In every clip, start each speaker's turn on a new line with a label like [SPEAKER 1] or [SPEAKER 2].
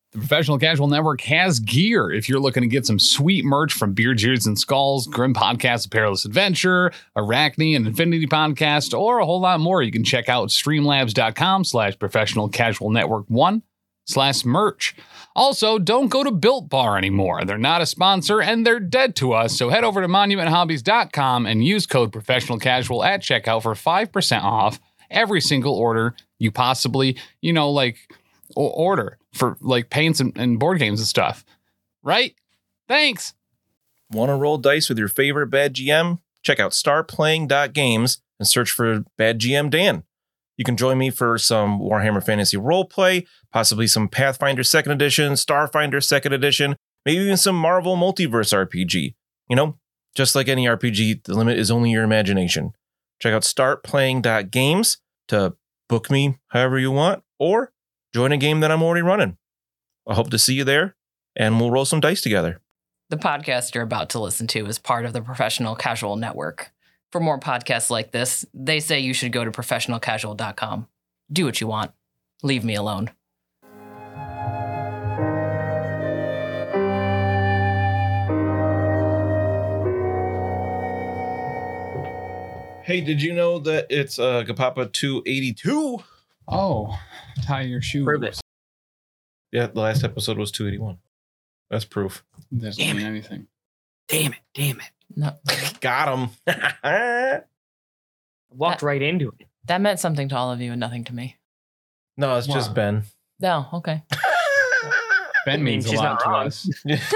[SPEAKER 1] The Professional Casual Network has gear. If you're looking to get some sweet merch from Beer, Jeers, and Skulls, Grim Podcast, A Perilous Adventure, Arachne, and Infinity Podcast, or a whole lot more, you can check out streamlabs.com/Professional Casual Network 1/merch. Also, don't go to Built Bar anymore. They're not a sponsor and they're dead to us. So head over to monumenthobbies.com and use code Professional Casual at checkout for 5% off every single order you possibly, order for like paints and board games and stuff. Right? Thanks.
[SPEAKER 2] Want to roll dice with your favorite bad GM? Check out startplaying.games and search for Bad GM Dan. You can join me for some Warhammer Fantasy roleplay, possibly some Pathfinder 2nd Edition, Starfinder 2nd Edition, maybe even some Marvel Multiverse RPG. Just like any RPG, the limit is only your imagination. Check out startplaying.games to book me however you want, or join a game that I'm already running. I hope to see you there, and we'll roll some dice together.
[SPEAKER 3] The podcast you're about to listen to is part of the Professional Casual Network. For more podcasts like this, they say you should go to professionalcasual.com. Do what you want. Leave me alone.
[SPEAKER 2] Hey, did you know that it's Kapapa 282?
[SPEAKER 1] Oh, tie your shoes.
[SPEAKER 4] Prove it.
[SPEAKER 2] Yeah, the last episode was 281. That's proof.
[SPEAKER 1] Doesn't mean anything.
[SPEAKER 4] Damn it.
[SPEAKER 3] No,
[SPEAKER 2] Got him.
[SPEAKER 4] Walked right into it.
[SPEAKER 3] that meant something to all of you and nothing to me.
[SPEAKER 2] No, it's just
[SPEAKER 1] Wow.
[SPEAKER 2] Ben.
[SPEAKER 3] No, okay.
[SPEAKER 1] Ben means a
[SPEAKER 4] she's
[SPEAKER 1] lot
[SPEAKER 4] not
[SPEAKER 1] to
[SPEAKER 4] wrong.
[SPEAKER 1] us.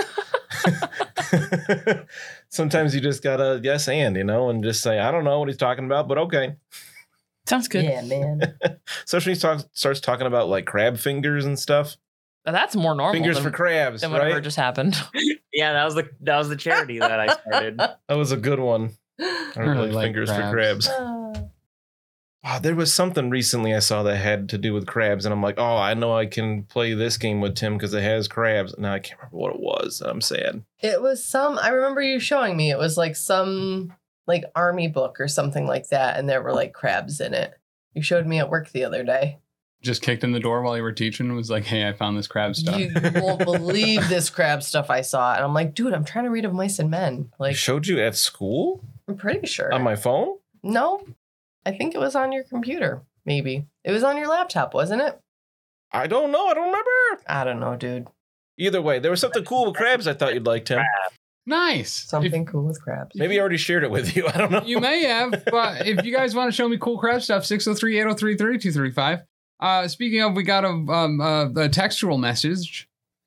[SPEAKER 2] Sometimes you just gotta yes and just say, I don't know what he's talking about, but okay.
[SPEAKER 3] Sounds good.
[SPEAKER 5] Yeah, man.
[SPEAKER 2] Especially when he starts talking about like crab fingers and stuff.
[SPEAKER 3] That's more normal
[SPEAKER 2] Fingers
[SPEAKER 3] than,
[SPEAKER 2] for crabs,
[SPEAKER 3] than whatever
[SPEAKER 2] right?
[SPEAKER 3] just happened.
[SPEAKER 4] Yeah, that was the charity that I started.
[SPEAKER 2] That was a good one. I don't
[SPEAKER 1] really
[SPEAKER 2] really
[SPEAKER 1] like
[SPEAKER 2] fingers
[SPEAKER 1] crabs.
[SPEAKER 2] for crabs. Wow, there was something recently I saw that had to do with crabs, and I'm like, oh, I know I can play this game with Tim because it has crabs. Now I can't remember what it was. I'm sad.
[SPEAKER 5] It was I remember you showing me, it was like some like army book or something like that, and there were like crabs in it. You showed me at work the other day.
[SPEAKER 1] Just kicked in the door while you were teaching and was like, hey, I found this crab stuff.
[SPEAKER 5] You won't believe this crab stuff I saw. And I'm like, dude, I'm trying to read Of Mice and Men.
[SPEAKER 2] I
[SPEAKER 5] Like,
[SPEAKER 2] showed you at school
[SPEAKER 5] I'm pretty sure.
[SPEAKER 2] on my phone?
[SPEAKER 5] No, I think it was on your computer. Maybe. It was on your laptop, wasn't it?
[SPEAKER 2] I don't know. I don't remember.
[SPEAKER 5] I don't know, dude.
[SPEAKER 2] Either way, there was something cool with crabs I thought you'd like, Tim.
[SPEAKER 1] Nice.
[SPEAKER 5] Something cool with crabs.
[SPEAKER 2] Maybe I already shared it with you. I don't know.
[SPEAKER 1] You may have, but if you guys want to show me cool crab stuff, 603-803-3235. Speaking of, we got a textual message.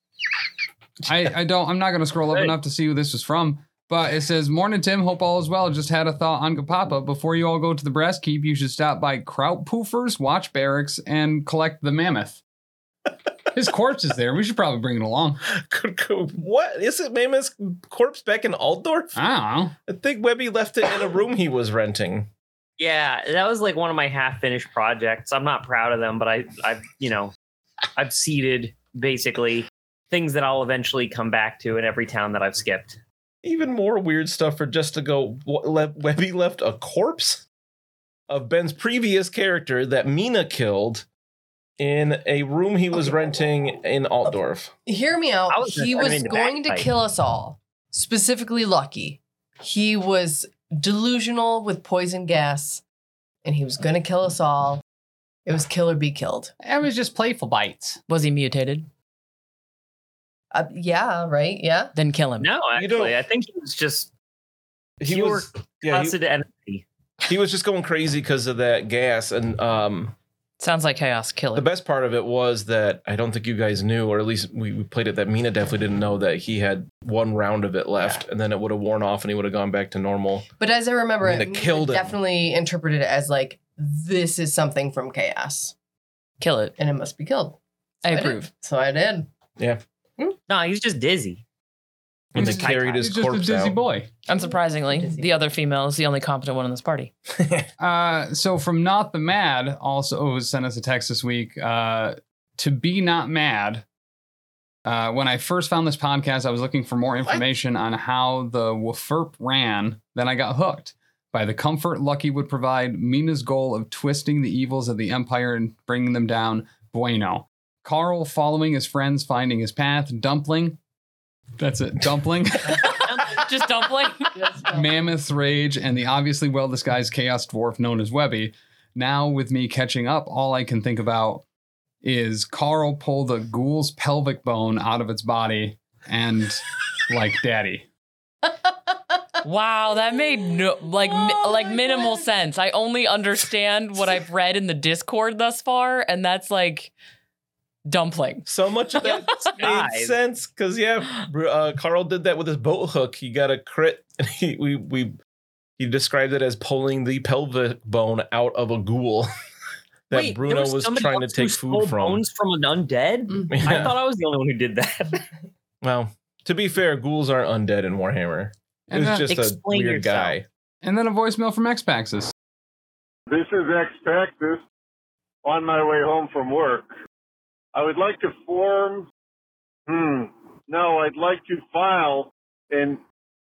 [SPEAKER 1] I'm not going to scroll up enough to see who this was from, but it says, morning, Tim. Hope all is well. Just had a thought on Kapapa. Before you all go to the Brass Keep, you should stop by Kraut Poofers, watch Barracks, and collect the mammoth. His corpse is there. We should probably bring it along.
[SPEAKER 2] What? Is it Mammoth's corpse back in Altdorf?
[SPEAKER 1] I don't know.
[SPEAKER 2] I think Webby left it in a room he was renting.
[SPEAKER 4] Yeah, that was like one of my half-finished projects. I'm not proud of them, but I've seeded basically things that I'll eventually come back to in every town that I've skipped.
[SPEAKER 2] Even more weird stuff for just to go. Webby left a corpse of Ben's previous character that Mina killed in a room he was renting in Altdorf.
[SPEAKER 5] Hear me out.
[SPEAKER 4] I was
[SPEAKER 5] He
[SPEAKER 4] just
[SPEAKER 5] was
[SPEAKER 4] turning to
[SPEAKER 5] going to
[SPEAKER 4] bagpipe.
[SPEAKER 5] kill us all, specifically Lucky. He was delusional with poison gas, and he was going to kill us all. It was kill or be killed.
[SPEAKER 1] It was just playful bites.
[SPEAKER 3] Was he mutated?
[SPEAKER 5] Yeah, right? Yeah.
[SPEAKER 3] Then kill him.
[SPEAKER 4] No,
[SPEAKER 2] You don't-
[SPEAKER 4] actually, I think he was just
[SPEAKER 2] He
[SPEAKER 4] pure
[SPEAKER 2] was, yeah,
[SPEAKER 4] constant energy.
[SPEAKER 2] he was just going crazy because of that gas. And
[SPEAKER 3] Sounds like chaos
[SPEAKER 2] the
[SPEAKER 3] killer.
[SPEAKER 2] best part of it was that I don't think you guys knew, or at least we played it, that Mina definitely didn't know that he had one round of it left, and then it would have worn off and he would have gone back to normal.
[SPEAKER 5] But as I remember
[SPEAKER 2] Mina
[SPEAKER 5] it,
[SPEAKER 2] killed him.
[SPEAKER 5] definitely interpreted it as like, this is something from chaos,
[SPEAKER 3] Kill it.
[SPEAKER 5] and it must be killed.
[SPEAKER 3] I
[SPEAKER 5] did.
[SPEAKER 3] approve.
[SPEAKER 5] So I did.
[SPEAKER 2] Yeah.
[SPEAKER 4] No, he's just dizzy.
[SPEAKER 2] When they
[SPEAKER 1] He's
[SPEAKER 2] carried his
[SPEAKER 1] He's just a
[SPEAKER 2] corpse
[SPEAKER 1] dizzy
[SPEAKER 2] out.
[SPEAKER 1] boy.
[SPEAKER 3] Unsurprisingly, the other female is the only competent one in this party.
[SPEAKER 1] So from Not the Mad also sent us a text this week. To be not mad. When I first found this podcast, I was looking for more information on how the WFERP ran. Then I got hooked by the comfort Lucky would provide. Mina's goal of twisting the evils of the Empire and bringing them down. Bueno. Carl following his friends, finding his path. Dumpling. That's it. Dumpling.
[SPEAKER 3] Just dumpling.
[SPEAKER 1] Mammoth Rage, and the obviously well-disguised Chaos Dwarf known as Webby. Now, with me catching up, all I can think about is Carl pulled a ghoul's pelvic bone out of its body and like daddy.
[SPEAKER 3] Wow, that made minimal sense. I only understand what I've read in the Discord thus far, and that's like dumpling.
[SPEAKER 2] So much of that made sense because Carl did that with his boat hook. He got a crit, and he described it as pulling the pelvic bone out of a ghoul that
[SPEAKER 4] Wait,
[SPEAKER 2] Bruno was trying to take food from.
[SPEAKER 4] Bones from an undead?
[SPEAKER 2] Yeah.
[SPEAKER 4] I thought I was the only one who did that.
[SPEAKER 2] Well, to be fair, ghouls aren't undead in Warhammer.
[SPEAKER 1] And
[SPEAKER 2] It's
[SPEAKER 1] then,
[SPEAKER 2] just a
[SPEAKER 4] Explain
[SPEAKER 2] weird
[SPEAKER 4] yourself.
[SPEAKER 2] guy.
[SPEAKER 1] and then a voicemail from Xpaxis.
[SPEAKER 6] This is X-Paxis on my way home from work. I would like to I'd like to file and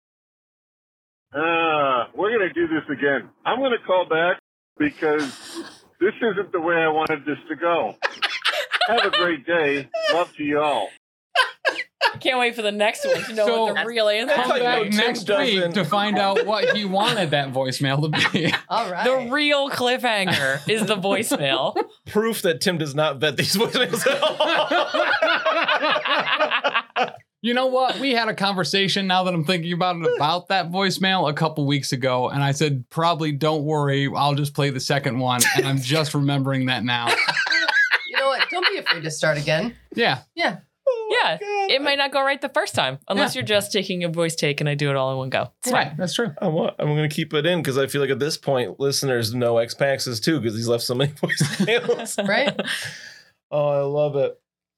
[SPEAKER 6] we're going to do this again. I'm going to call back because this isn't the way I wanted this to go. Have a great day. Love to you all.
[SPEAKER 3] Can't wait for the next one to know
[SPEAKER 1] So-
[SPEAKER 3] what the real answer
[SPEAKER 1] Come
[SPEAKER 2] like,
[SPEAKER 3] is.
[SPEAKER 2] no,
[SPEAKER 1] back
[SPEAKER 2] Tim
[SPEAKER 1] next week
[SPEAKER 2] doesn't.
[SPEAKER 1] to find out what he wanted that voicemail to be.
[SPEAKER 5] All right.
[SPEAKER 3] The real cliffhanger is the voicemail.
[SPEAKER 2] Proof that Tim does not vet these voicemails at all.
[SPEAKER 1] You know what? We had a conversation now that I'm thinking about it about that voicemail a couple weeks ago, and I said, probably don't worry, I'll just play the second one, and I'm just remembering that now.
[SPEAKER 5] You know what? Don't be afraid to start again.
[SPEAKER 1] Yeah.
[SPEAKER 5] Yeah.
[SPEAKER 3] Yeah, it might not go right the first time unless you're just taking a voice take and I do it all in one go. It's
[SPEAKER 1] Right,
[SPEAKER 3] fine.
[SPEAKER 1] that's true.
[SPEAKER 2] I'm going to keep it in because I feel like at this point, listeners know X-Paxis too because he's left so many voicemails.
[SPEAKER 5] Right?
[SPEAKER 2] Oh, I love it.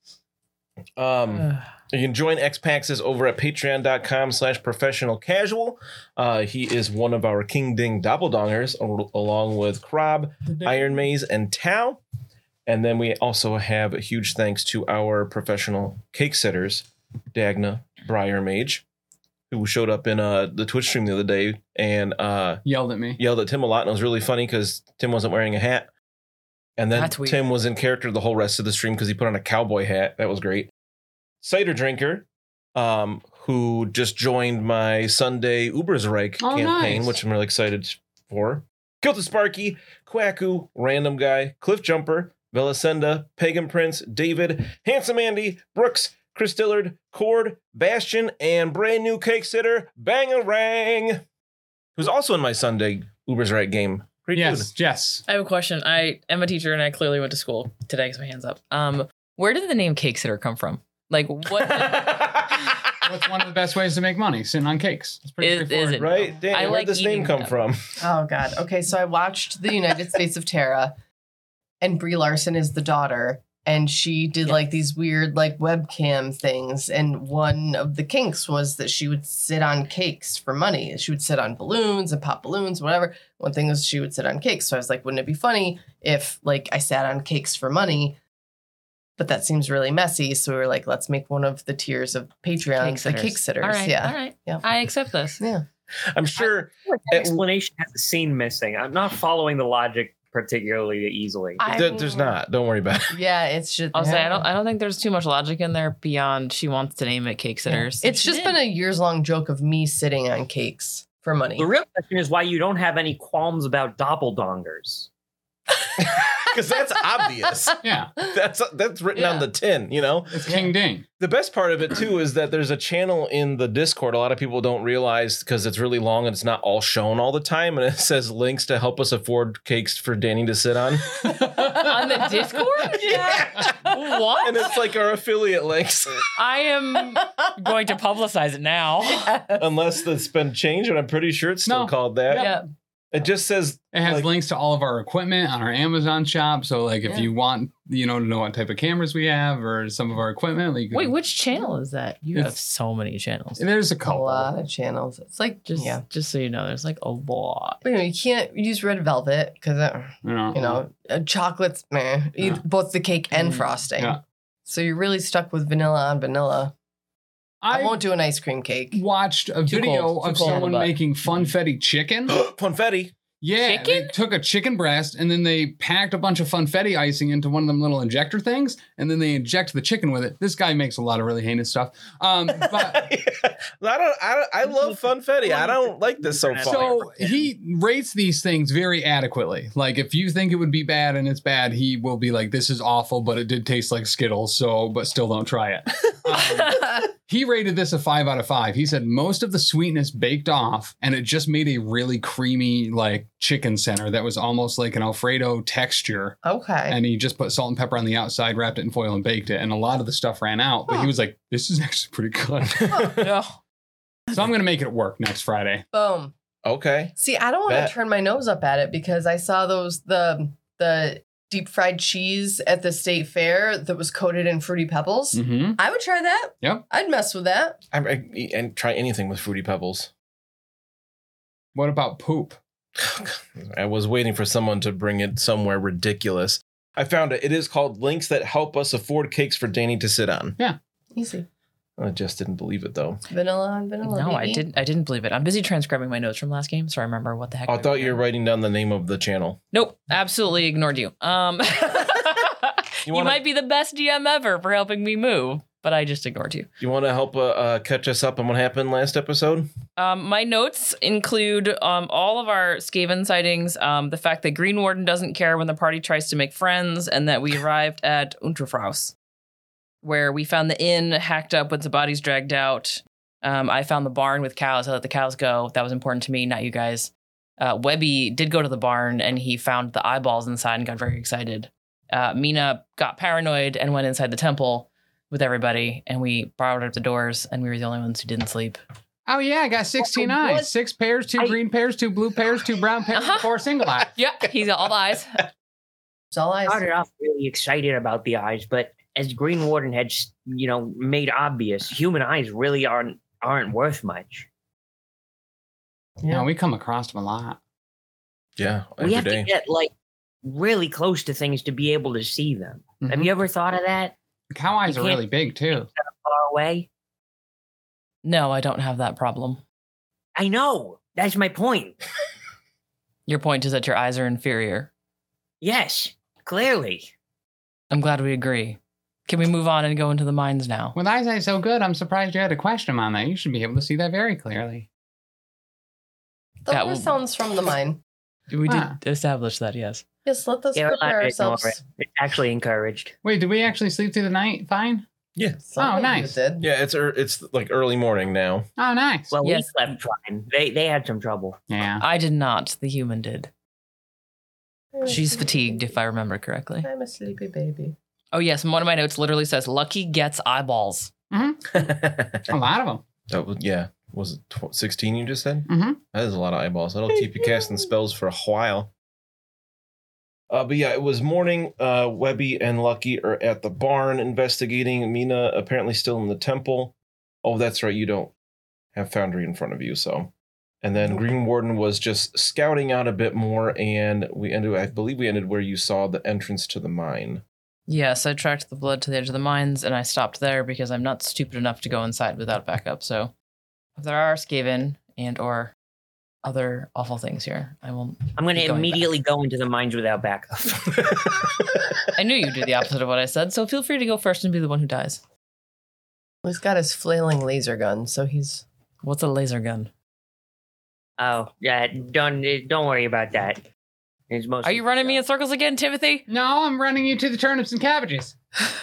[SPEAKER 2] You can join X-Paxis over at patreon.com/professional casual. He is one of our King Ding Doppeldongers along with Krob, Iron Maze, and Tau. And then we also have a huge thanks to our professional cake sitters, Dagna, Briar Mage, who showed up in the Twitch stream the other day and
[SPEAKER 1] Yelled at me.
[SPEAKER 2] yelled at Tim a lot. And it was really funny because Tim wasn't wearing a hat. And then
[SPEAKER 3] That's weird.
[SPEAKER 2] Tim was in character the whole rest of the stream because he put on a cowboy hat. That was great. Cider Drinker, who just joined my Sunday Ubersreich campaign,
[SPEAKER 1] nice.
[SPEAKER 2] which I'm really excited for. Kilta Sparky, Quacku, Random Guy, Cliff Jumper, Velasenda, Pagan Prince, David, Handsome Andy, Brooks, Chris Dillard, Cord, Bastion, and brand new cake sitter, Bangarang, who's also in my Sunday Ubersreich game. Great
[SPEAKER 1] Yes, Jess.
[SPEAKER 3] I have a question. I am a teacher and I clearly went to school today because my hand's up. Where did the name Cake Sitter come from? Like, what
[SPEAKER 2] dude.
[SPEAKER 1] What's one of the best ways to make money? Sitting on cakes. It's pretty
[SPEAKER 3] Is
[SPEAKER 1] straightforward.
[SPEAKER 3] it?
[SPEAKER 2] Right? Dan,
[SPEAKER 3] I
[SPEAKER 2] where'd
[SPEAKER 3] like
[SPEAKER 2] this name
[SPEAKER 3] eating
[SPEAKER 2] come
[SPEAKER 3] them.
[SPEAKER 2] from?
[SPEAKER 5] Oh, God. Okay, so I watched The United States of Terra, and Brie Larson is the daughter, and she did like these weird like webcam things, and one of the kinks was that she would sit on cakes for money. She would sit on balloons and pop balloons, whatever. One thing was she would sit on cakes. So I was like, wouldn't it be funny if like I sat on cakes for money? But that seems really messy. So we were like, let's make one of the tiers of Patreon the cake sitters.
[SPEAKER 3] All right.
[SPEAKER 5] Yeah.
[SPEAKER 3] All right.
[SPEAKER 5] Yeah.
[SPEAKER 3] I accept this.
[SPEAKER 5] Yeah.
[SPEAKER 2] I'm sure.
[SPEAKER 4] That explanation has a scene missing. I'm not following the logic particularly easily.
[SPEAKER 2] There's not. Don't worry about it.
[SPEAKER 5] Yeah, it's just.
[SPEAKER 3] I'll say I don't think there's too much logic in there beyond she wants to name it Cake Sitters.
[SPEAKER 5] It's just been a years-long joke of me sitting on cakes for money.
[SPEAKER 4] The real question is why you don't have any qualms about doppeldongers.
[SPEAKER 2] Because that's obvious.
[SPEAKER 1] Yeah.
[SPEAKER 2] That's written on the tin, you know?
[SPEAKER 1] It's King Ding.
[SPEAKER 2] The best part of it, too, is that there's a channel in the Discord. A lot of people don't realize because it's really long and it's not all shown all the time. And it says links to help us afford cakes for Danny to sit on.
[SPEAKER 3] On the Discord?
[SPEAKER 2] Yeah.
[SPEAKER 3] What?
[SPEAKER 2] And it's like our affiliate links.
[SPEAKER 3] I am going to publicize it now.
[SPEAKER 2] Unless that's been changed, and I'm pretty sure it's still
[SPEAKER 1] No.
[SPEAKER 2] called that.
[SPEAKER 3] Yeah.
[SPEAKER 2] It just says
[SPEAKER 1] It has
[SPEAKER 2] like,
[SPEAKER 1] links to all of our equipment on our Amazon shop. So, like, if you want, to know what type of cameras we have or some of our equipment, like,
[SPEAKER 3] Wait, which channel is that? You have
[SPEAKER 1] It's-
[SPEAKER 3] so many channels.
[SPEAKER 1] there's a
[SPEAKER 5] A
[SPEAKER 1] couple.
[SPEAKER 5] lot of channels. It's like,
[SPEAKER 3] Just so you know, there's like a lot.
[SPEAKER 5] But, you can't use red velvet because, chocolates, meh. Eat both the cake and frosting.
[SPEAKER 1] Yeah.
[SPEAKER 5] So you're really stuck with vanilla on vanilla. I won't do an ice cream cake.
[SPEAKER 1] Watched a video
[SPEAKER 3] cold. Too
[SPEAKER 1] of
[SPEAKER 3] cold on the
[SPEAKER 1] someone
[SPEAKER 3] butt.
[SPEAKER 1] making funfetti chicken.
[SPEAKER 2] Funfetti.
[SPEAKER 1] Yeah, they
[SPEAKER 3] Chicken?
[SPEAKER 1] took a chicken breast and then they packed a bunch of funfetti icing into one of them little injector things, and then they inject the chicken with it. This guy makes a lot of really heinous stuff. But
[SPEAKER 2] I love funfetti. I don't like this so far.
[SPEAKER 1] so he rates these things very adequately. Like if you think it would be bad and it's bad, he will be like, "This is awful, but it did taste like Skittles, so but still don't try it." He rated this a 5 out of 5. He said most of the sweetness baked off, and it just made a really creamy like chicken center that was almost like an Alfredo texture.
[SPEAKER 5] Okay.
[SPEAKER 1] And he just put salt and pepper on the outside, wrapped it in foil, and baked it. And a lot of the stuff ran out, but he was like, "This is actually pretty good."
[SPEAKER 3] No.
[SPEAKER 1] So I'm gonna make it work next Friday.
[SPEAKER 5] Boom.
[SPEAKER 2] Okay.
[SPEAKER 5] See, I don't want
[SPEAKER 2] Bet.
[SPEAKER 5] to turn my nose up at it because I saw the deep fried cheese at the state fair that was coated in Fruity Pebbles.
[SPEAKER 1] Mm-hmm.
[SPEAKER 5] I would try that.
[SPEAKER 1] Yep.
[SPEAKER 5] I'd mess with that.
[SPEAKER 2] And try anything with Fruity Pebbles.
[SPEAKER 1] What about poop?
[SPEAKER 2] I was waiting for someone to bring it somewhere ridiculous. I found it. It is called Links That Help Us Afford Cakes for Danny to Sit On.
[SPEAKER 5] Easy.
[SPEAKER 2] I just didn't believe it though.
[SPEAKER 5] Vanilla on vanilla.
[SPEAKER 3] No, I
[SPEAKER 5] baby.
[SPEAKER 3] didn't believe it. I'm busy transcribing my notes from last game, so I remember what the heck.
[SPEAKER 2] I thought you were writing down the name of the channel.
[SPEAKER 3] Nope, absolutely ignored you. You might be the best GM ever for helping me move, but I just ignored you.
[SPEAKER 2] You want to help catch us up on what happened last episode?
[SPEAKER 3] My notes include all of our Skaven sightings, the fact that Green Warden doesn't care when the party tries to make friends, and that we arrived at Unterfraus, where we found the inn hacked up with the bodies dragged out. I found the barn with cows. I let the cows go. That was important to me, not you guys. Webby did go to the barn, and he found the eyeballs inside and got very excited. Mina got paranoid and went inside the temple with everybody, and we borrowed up the doors, and we were the only ones who didn't sleep.
[SPEAKER 1] Oh yeah, I got 16 eyes. 6 pairs, 2 green pairs, 2 blue pairs, 2 brown pairs, and 4 single eyes.
[SPEAKER 3] Yeah, he's got all the eyes.
[SPEAKER 5] It's all I
[SPEAKER 4] Started off really excited about the eyes, but as Green Warden had, made obvious, human eyes really aren't worth much.
[SPEAKER 1] Yeah, we come across them a lot.
[SPEAKER 2] Yeah,
[SPEAKER 4] We
[SPEAKER 2] every
[SPEAKER 4] have
[SPEAKER 2] day.
[SPEAKER 4] to get really close to things to be able to see them. Have
[SPEAKER 1] Mhm.
[SPEAKER 4] you ever thought of that?
[SPEAKER 1] Cow eyes
[SPEAKER 4] You
[SPEAKER 1] are
[SPEAKER 4] can't-
[SPEAKER 1] really big too.
[SPEAKER 4] Far away?
[SPEAKER 3] No, I don't have that problem.
[SPEAKER 4] I know. That's my point.
[SPEAKER 3] Your point is that your eyes are inferior.
[SPEAKER 4] Yes, clearly.
[SPEAKER 3] I'm glad we agree. Can we move on and go into the mines now?
[SPEAKER 1] With eyesight so good, I'm surprised you had a question on that. You should be able to see that very clearly.
[SPEAKER 5] The
[SPEAKER 3] Yeah,
[SPEAKER 5] yeah, sounds from the mine.
[SPEAKER 3] We
[SPEAKER 1] Ah.
[SPEAKER 3] did establish that, yes.
[SPEAKER 5] Yes, let us
[SPEAKER 4] Yeah, we're
[SPEAKER 5] prepare
[SPEAKER 4] not to ignore
[SPEAKER 5] ourselves.
[SPEAKER 4] it. It's actually encouraged.
[SPEAKER 1] Wait, did we actually sleep through the night fine?
[SPEAKER 5] Some of you
[SPEAKER 1] nice.
[SPEAKER 5] did.
[SPEAKER 2] Yeah, it's like early morning now.
[SPEAKER 1] Oh, nice.
[SPEAKER 4] Well,
[SPEAKER 3] Yes.
[SPEAKER 4] we slept fine. They had some trouble.
[SPEAKER 1] Yeah.
[SPEAKER 3] I did not. The human did.
[SPEAKER 5] I'm a
[SPEAKER 3] She's
[SPEAKER 5] sleepy
[SPEAKER 3] fatigued,
[SPEAKER 5] baby.
[SPEAKER 3] if I remember correctly.
[SPEAKER 5] I'm a sleepy baby.
[SPEAKER 3] Oh, yes. And one of my notes literally says, Lucky gets eyeballs.
[SPEAKER 1] A lot of them.
[SPEAKER 2] That was, yeah. Was it 16 you just said?
[SPEAKER 1] Mm-hmm.
[SPEAKER 2] That is a lot of eyeballs. That'll keep you casting spells for a while. But yeah, it was morning. Webby and Lucky are at the barn investigating. Mina apparently still in the temple. Oh, that's right. You don't have Foundry in front of you, so. And then Green Warden was just scouting out a bit more, and I believe we ended where you saw the entrance to the mine.
[SPEAKER 3] Yes, I tracked the blood to the edge of the mines, and I stopped there because I'm not stupid enough to go inside without backup. So if there are Skaven and or other awful things here, I will.
[SPEAKER 4] I'm going to
[SPEAKER 3] Keep going
[SPEAKER 4] immediately go into the mines without backup.
[SPEAKER 3] I knew you'd do the opposite of what I said, so feel free to go first and be the one who dies.
[SPEAKER 5] He's got his flailing laser gun, so he's.
[SPEAKER 3] What's a laser gun?
[SPEAKER 4] Oh, yeah. Don't worry about that. It's mostly
[SPEAKER 3] Are you running me in circles again, Timothy?
[SPEAKER 1] No, I'm running you to the turnips and cabbages.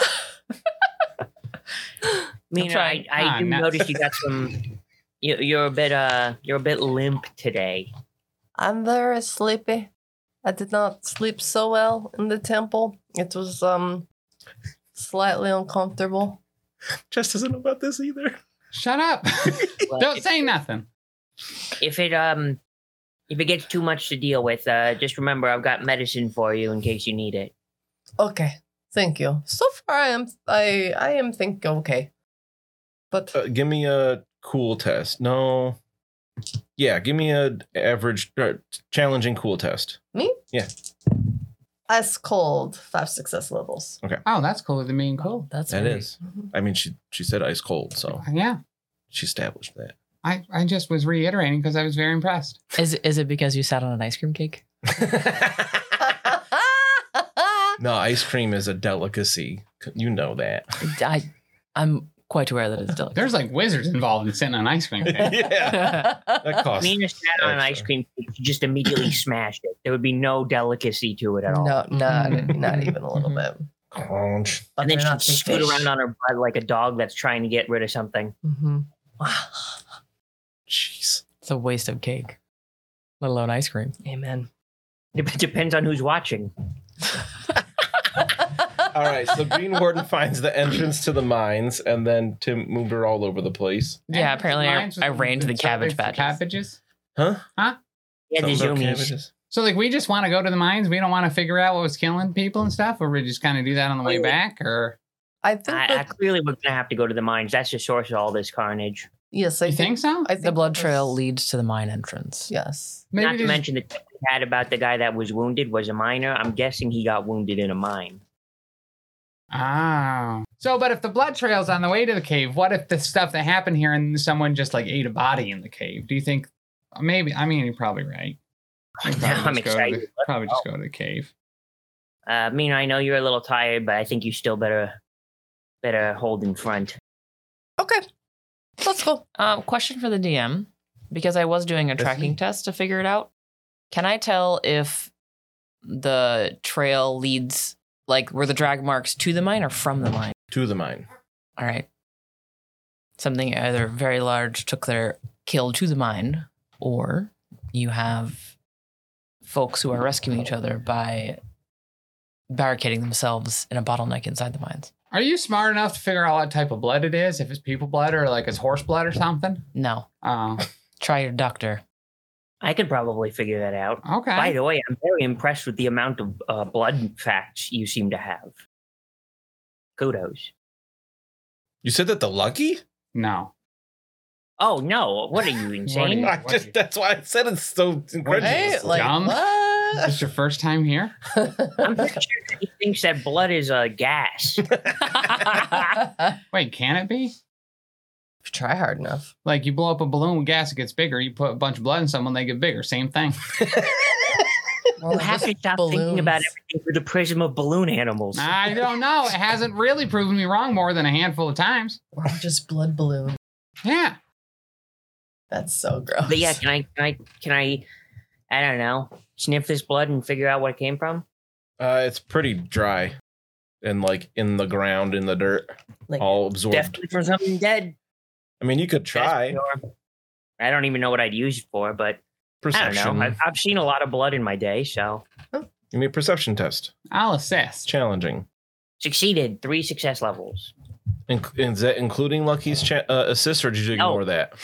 [SPEAKER 4] Mina,
[SPEAKER 3] trying.
[SPEAKER 4] I do
[SPEAKER 1] nuts.
[SPEAKER 4] notice you got some. You're a bit limp today.
[SPEAKER 5] I'm very sleepy. I did not sleep so well in the temple. It was slightly uncomfortable.
[SPEAKER 2] Jess doesn't know about this either.
[SPEAKER 1] Shut up.
[SPEAKER 4] Well,
[SPEAKER 1] Don't say nothing.
[SPEAKER 4] If it gets too much to deal with, just remember I've got medicine for you in case you need it.
[SPEAKER 5] Okay, thank you. So far, I am think okay, but
[SPEAKER 2] Give me a cool test. No. Yeah, give me a average, challenging cool test.
[SPEAKER 5] me?
[SPEAKER 2] Yeah.
[SPEAKER 5] Ice cold, 5 success levels.
[SPEAKER 1] Oh, that's cooler than me and cool.
[SPEAKER 3] That's
[SPEAKER 2] That
[SPEAKER 3] very-
[SPEAKER 2] is. I mean, she said ice cold, so
[SPEAKER 1] Yeah.
[SPEAKER 2] she established that.
[SPEAKER 1] I just was reiterating because I was very impressed.
[SPEAKER 3] Is it because you sat on an ice cream cake?
[SPEAKER 2] No, ice cream is a delicacy. You know that.
[SPEAKER 3] I'm quite aware that it's delicate.
[SPEAKER 1] There's like wizards involved in sitting on ice cream.
[SPEAKER 2] Yeah. That costs.
[SPEAKER 4] Nina sat on an ice cream cake, she just immediately smashed it. There would be no delicacy to it at all.
[SPEAKER 5] No, not even a little bit.
[SPEAKER 2] Crunch.
[SPEAKER 5] But
[SPEAKER 4] And then
[SPEAKER 5] they're
[SPEAKER 4] she'd
[SPEAKER 5] not big
[SPEAKER 4] scoot
[SPEAKER 5] fish.
[SPEAKER 4] around on her butt like a dog that's trying to get rid of something.
[SPEAKER 5] Mm-hmm.
[SPEAKER 2] Jeez.
[SPEAKER 3] It's a waste of cake, let alone ice cream.
[SPEAKER 5] Amen.
[SPEAKER 4] It depends on who's watching.
[SPEAKER 2] All right, so Green Warden finds the entrance to the mines, and then Tim moved her all over the place.
[SPEAKER 3] Yeah, apparently
[SPEAKER 1] Mines
[SPEAKER 3] I
[SPEAKER 1] with
[SPEAKER 3] ran to the cabbage patches.
[SPEAKER 1] Cabbages.
[SPEAKER 2] Huh?
[SPEAKER 4] Yeah, the
[SPEAKER 2] Something about
[SPEAKER 4] zoomies.
[SPEAKER 2] cabbages?
[SPEAKER 1] So like we just want to go to the mines. We don't want to figure out what was killing people and stuff, or we just kind of do that on the way back, or
[SPEAKER 5] I think
[SPEAKER 4] I clearly we're gonna have to go to the mines. That's the source of all this carnage.
[SPEAKER 5] yes, I
[SPEAKER 1] you think so?
[SPEAKER 5] I think
[SPEAKER 3] The blood
[SPEAKER 5] that's-
[SPEAKER 3] trail leads to the mine entrance.
[SPEAKER 5] Yes.
[SPEAKER 1] Maybe
[SPEAKER 4] Not to
[SPEAKER 1] there's-
[SPEAKER 4] mention the tip we had about the guy that was wounded was a miner. I'm guessing he got wounded in a mine.
[SPEAKER 1] Oh. So, but if the blood trail's on the way to the cave, what if the stuff that happened here and someone just like ate a body in the cave? Do you think? Maybe. I mean, you're probably right. You'd
[SPEAKER 4] Now I'm
[SPEAKER 1] just go to
[SPEAKER 4] excited.
[SPEAKER 1] the- probably just go to the cave.
[SPEAKER 4] Mina, I know you're a little tired, but I think you still better hold in front.
[SPEAKER 5] Okay. Let's go.
[SPEAKER 3] Question for the DM, because I was doing a
[SPEAKER 2] That's
[SPEAKER 3] tracking
[SPEAKER 2] me.
[SPEAKER 3] test to figure it out. Can I tell if the trail leads, like, were the drag marks to the mine or from the mine?
[SPEAKER 2] To the mine.
[SPEAKER 3] All right. Something either very large took their kill to the mine, or you have folks who are rescuing each other by barricading themselves in a bottleneck inside the mines.
[SPEAKER 1] Are you smart enough to figure out what type of blood it is? If it's people blood or like it's horse blood or something?
[SPEAKER 3] No.
[SPEAKER 1] Oh,
[SPEAKER 3] Try your doctor.
[SPEAKER 4] I could probably figure that out.
[SPEAKER 1] okay.
[SPEAKER 4] By the way, I'm very impressed with the amount of blood facts you seem to have. Kudos.
[SPEAKER 2] You said that the lucky?
[SPEAKER 1] No.
[SPEAKER 4] Oh no! What are you insane?
[SPEAKER 2] That's why I said it's so incredible.
[SPEAKER 5] Hey, like
[SPEAKER 1] dumb.
[SPEAKER 5] what?
[SPEAKER 1] It's your first time here?
[SPEAKER 4] I'm pretty sure that he thinks that blood is a gas.
[SPEAKER 1] Wait, can it be?
[SPEAKER 5] Try hard enough.
[SPEAKER 1] Like you blow up a balloon with gas, it gets bigger. You put a bunch of blood in someone, they get bigger. Same thing.
[SPEAKER 5] Well,
[SPEAKER 4] You have to stop thinking about everything through the prism of balloon animals.
[SPEAKER 1] I don't know. It hasn't really proven me wrong more than a handful of times.
[SPEAKER 5] Or just blood balloon.
[SPEAKER 1] Yeah.
[SPEAKER 5] That's so gross.
[SPEAKER 4] But yeah, can I don't know, sniff this blood and figure out where it came from?
[SPEAKER 2] It's pretty dry and like in the ground, in the dirt,
[SPEAKER 5] Like,
[SPEAKER 2] all absorbed.
[SPEAKER 4] Definitely from something dead.
[SPEAKER 2] I mean, you could
[SPEAKER 4] That's
[SPEAKER 2] try.
[SPEAKER 4] for sure. I don't even know what I'd use it for, but I
[SPEAKER 2] Perception.
[SPEAKER 4] don't know. I've seen a lot of blood in my day, so
[SPEAKER 2] Give me a perception test.
[SPEAKER 1] I'll
[SPEAKER 2] It's
[SPEAKER 1] assist.
[SPEAKER 2] challenging.
[SPEAKER 4] succeeded 3 success levels.
[SPEAKER 2] Is that including Lucky's assist, or did you ignore that?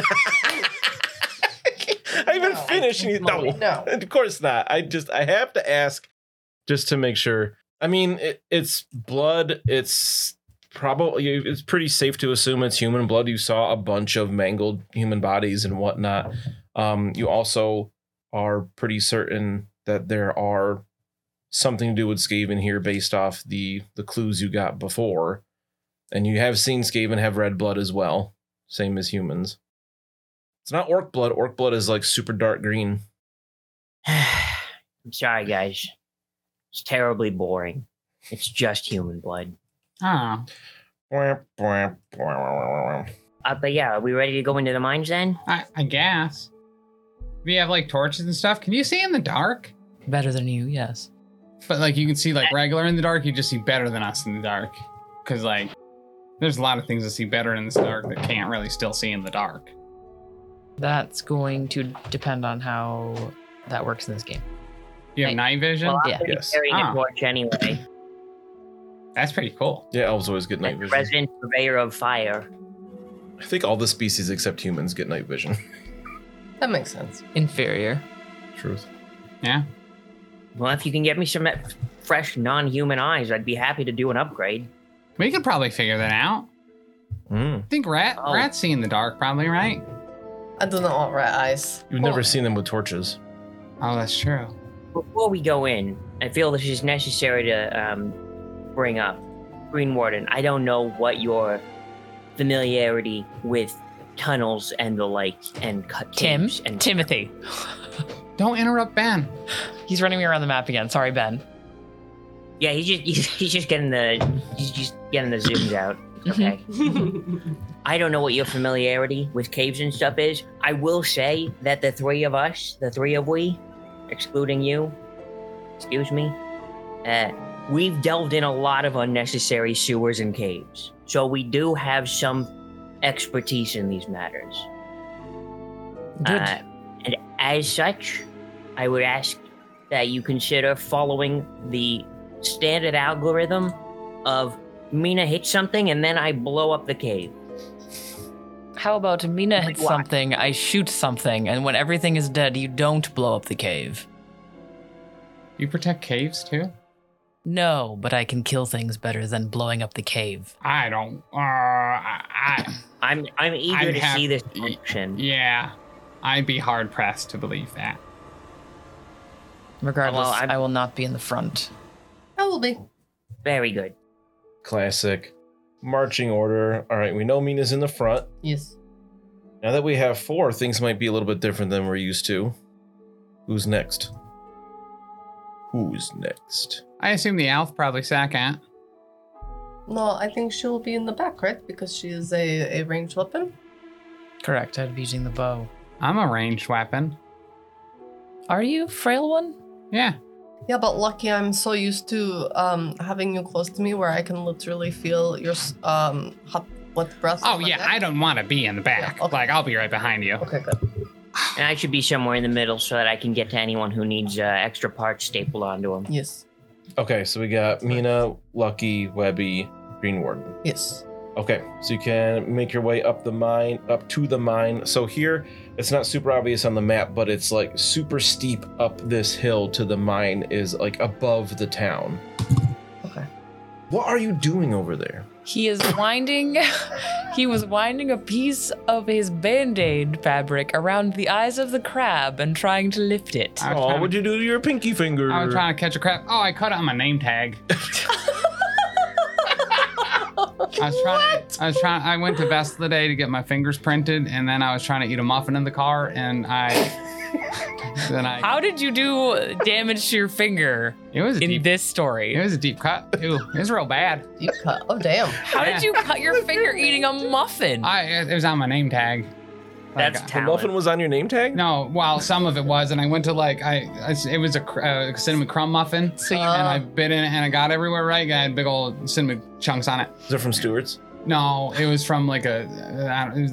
[SPEAKER 2] I even finished. And you, no,
[SPEAKER 5] No.
[SPEAKER 2] of course not. I have to ask just to make sure. I mean, it's blood. It's pretty safe to assume it's human blood. You saw a bunch of mangled human bodies and whatnot. You also are pretty certain that there are something to do with Skaven here based off the clues you got before. And you have seen Skaven have red blood as well, same as humans. It's not orc blood. Orc blood is like super dark green.
[SPEAKER 4] I'm sorry, guys. It's terribly boring. It's just human blood.
[SPEAKER 1] Oh,
[SPEAKER 4] But yeah, are we ready to go into the mines then?
[SPEAKER 1] I guess. We have like torches and stuff. Can you see in the dark?
[SPEAKER 3] Better than you, yes.
[SPEAKER 1] But like you can see like regular in the dark. You just see better than us in the dark. Because like there's a lot of things that see better in the dark that can't really still see in the dark.
[SPEAKER 3] That's going to depend on how that works in this game.
[SPEAKER 1] You have
[SPEAKER 3] Right.
[SPEAKER 1] night vision?
[SPEAKER 4] Well, I'm
[SPEAKER 3] Yeah.
[SPEAKER 4] gonna be
[SPEAKER 2] Yes.
[SPEAKER 4] carrying
[SPEAKER 1] Ah.
[SPEAKER 4] a torch anyway.
[SPEAKER 1] That's pretty cool.
[SPEAKER 2] Yeah, elves always get night
[SPEAKER 4] As the
[SPEAKER 2] vision.
[SPEAKER 4] resident purveyor of fire.
[SPEAKER 2] I think all the species except humans get night vision.
[SPEAKER 5] That makes sense.
[SPEAKER 3] Inferior.
[SPEAKER 2] Truth.
[SPEAKER 1] Yeah.
[SPEAKER 4] Well, if you can get me some fresh non-human eyes, I'd be happy to do an upgrade.
[SPEAKER 1] We could probably figure that out. I think
[SPEAKER 4] Oh.
[SPEAKER 1] rats see in the dark, probably, right?
[SPEAKER 5] I do not want rat eyes.
[SPEAKER 2] You've never seen them with torches.
[SPEAKER 1] Oh, that's true.
[SPEAKER 4] Before we go in, I feel this is necessary to bring up. Green Warden, I don't know what your familiarity with
[SPEAKER 7] tunnels and the like, and cut
[SPEAKER 3] Tim?
[SPEAKER 7] caves and
[SPEAKER 3] Timothy.
[SPEAKER 1] Don't interrupt Ben.
[SPEAKER 3] He's running me around the map again. Sorry, Ben.
[SPEAKER 7] Yeah, he's just getting the zooms out. Okay. I don't know what your familiarity with caves and stuff is. I will say that the three of we, excluding you, excuse me, we've delved in a lot of unnecessary sewers and caves. So we do have some expertise in these matters.
[SPEAKER 3] Good.
[SPEAKER 7] And as such, I would ask that you consider following the standard algorithm of Mina hits something and then I blow up the cave.
[SPEAKER 3] How about Mina hits
[SPEAKER 7] Why?
[SPEAKER 3] something, I shoot something, and when everything is dead, you don't blow up the cave?
[SPEAKER 1] You protect caves too?
[SPEAKER 3] No, but I can kill things better than blowing up the cave.
[SPEAKER 1] I don't.
[SPEAKER 7] I'm eager
[SPEAKER 1] I'd
[SPEAKER 7] to
[SPEAKER 1] have-
[SPEAKER 7] see this function.
[SPEAKER 1] Yeah, I'd be hard pressed to believe that.
[SPEAKER 3] Regardless,
[SPEAKER 7] Well,
[SPEAKER 3] I will not be in the front.
[SPEAKER 5] I will be.
[SPEAKER 7] Very good.
[SPEAKER 2] Classic. Marching order. All right, we know Mina's in the front.
[SPEAKER 5] Yes.
[SPEAKER 2] Now that we have 4, things might be a little bit different than we're used to. Who's next? Who's next?
[SPEAKER 1] I assume the elf probably second.
[SPEAKER 5] No, I think she'll be in the back, right? Because she is a ranged weapon.
[SPEAKER 3] Correct, I'd be using the bow.
[SPEAKER 1] I'm a ranged weapon.
[SPEAKER 3] Are you, frail one?
[SPEAKER 1] Yeah.
[SPEAKER 5] Yeah, but lucky I'm so used to having you close to me where I can literally feel your hot wet breath.
[SPEAKER 1] Oh
[SPEAKER 5] on my
[SPEAKER 1] yeah,
[SPEAKER 5] neck.
[SPEAKER 1] I don't want to be in the back.
[SPEAKER 5] Yeah, okay.
[SPEAKER 1] Like I'll be right behind you.
[SPEAKER 5] Okay, good.
[SPEAKER 7] And I should be somewhere in the middle so that I can get to anyone who needs extra parts stapled onto them.
[SPEAKER 5] Yes.
[SPEAKER 2] Okay, so we got Mina, Lucky, Webby, Green Warden.
[SPEAKER 5] Yes.
[SPEAKER 2] Okay, so you can make your way up to the mine. So here, it's not super obvious on the map, but it's like super steep up this hill to the mine is like above the town.
[SPEAKER 5] Okay.
[SPEAKER 2] What are you doing over there?
[SPEAKER 3] He is winding. He was winding a piece of his band-aid fabric around the eyes of the crab and trying to lift it.
[SPEAKER 1] I was
[SPEAKER 2] Oh,
[SPEAKER 1] trying
[SPEAKER 2] what'd you do to your pinky finger?
[SPEAKER 1] I was trying to catch a crab. Oh, I cut it on my name tag. I went to Vest the day to get my fingers printed, and then I was trying to eat a muffin in the car, and
[SPEAKER 3] How did you do damage to your finger
[SPEAKER 1] it was a
[SPEAKER 3] in
[SPEAKER 1] deep,
[SPEAKER 3] this story?
[SPEAKER 1] it was a deep cut too. It was real bad.
[SPEAKER 5] Deep cut. Oh, damn.
[SPEAKER 3] How did you cut your finger eating a muffin?
[SPEAKER 1] It was on my name tag.
[SPEAKER 7] That's
[SPEAKER 1] Like,
[SPEAKER 2] The
[SPEAKER 7] talent.
[SPEAKER 2] muffin was on your name tag?
[SPEAKER 1] no, well, some of it was, and I went to it was a cinnamon crumb muffin,
[SPEAKER 3] So you
[SPEAKER 1] and I bit in it, and I got everywhere right. I had big old cinnamon chunks on it.
[SPEAKER 2] Is it from Stewart's?
[SPEAKER 1] No, it was from like it was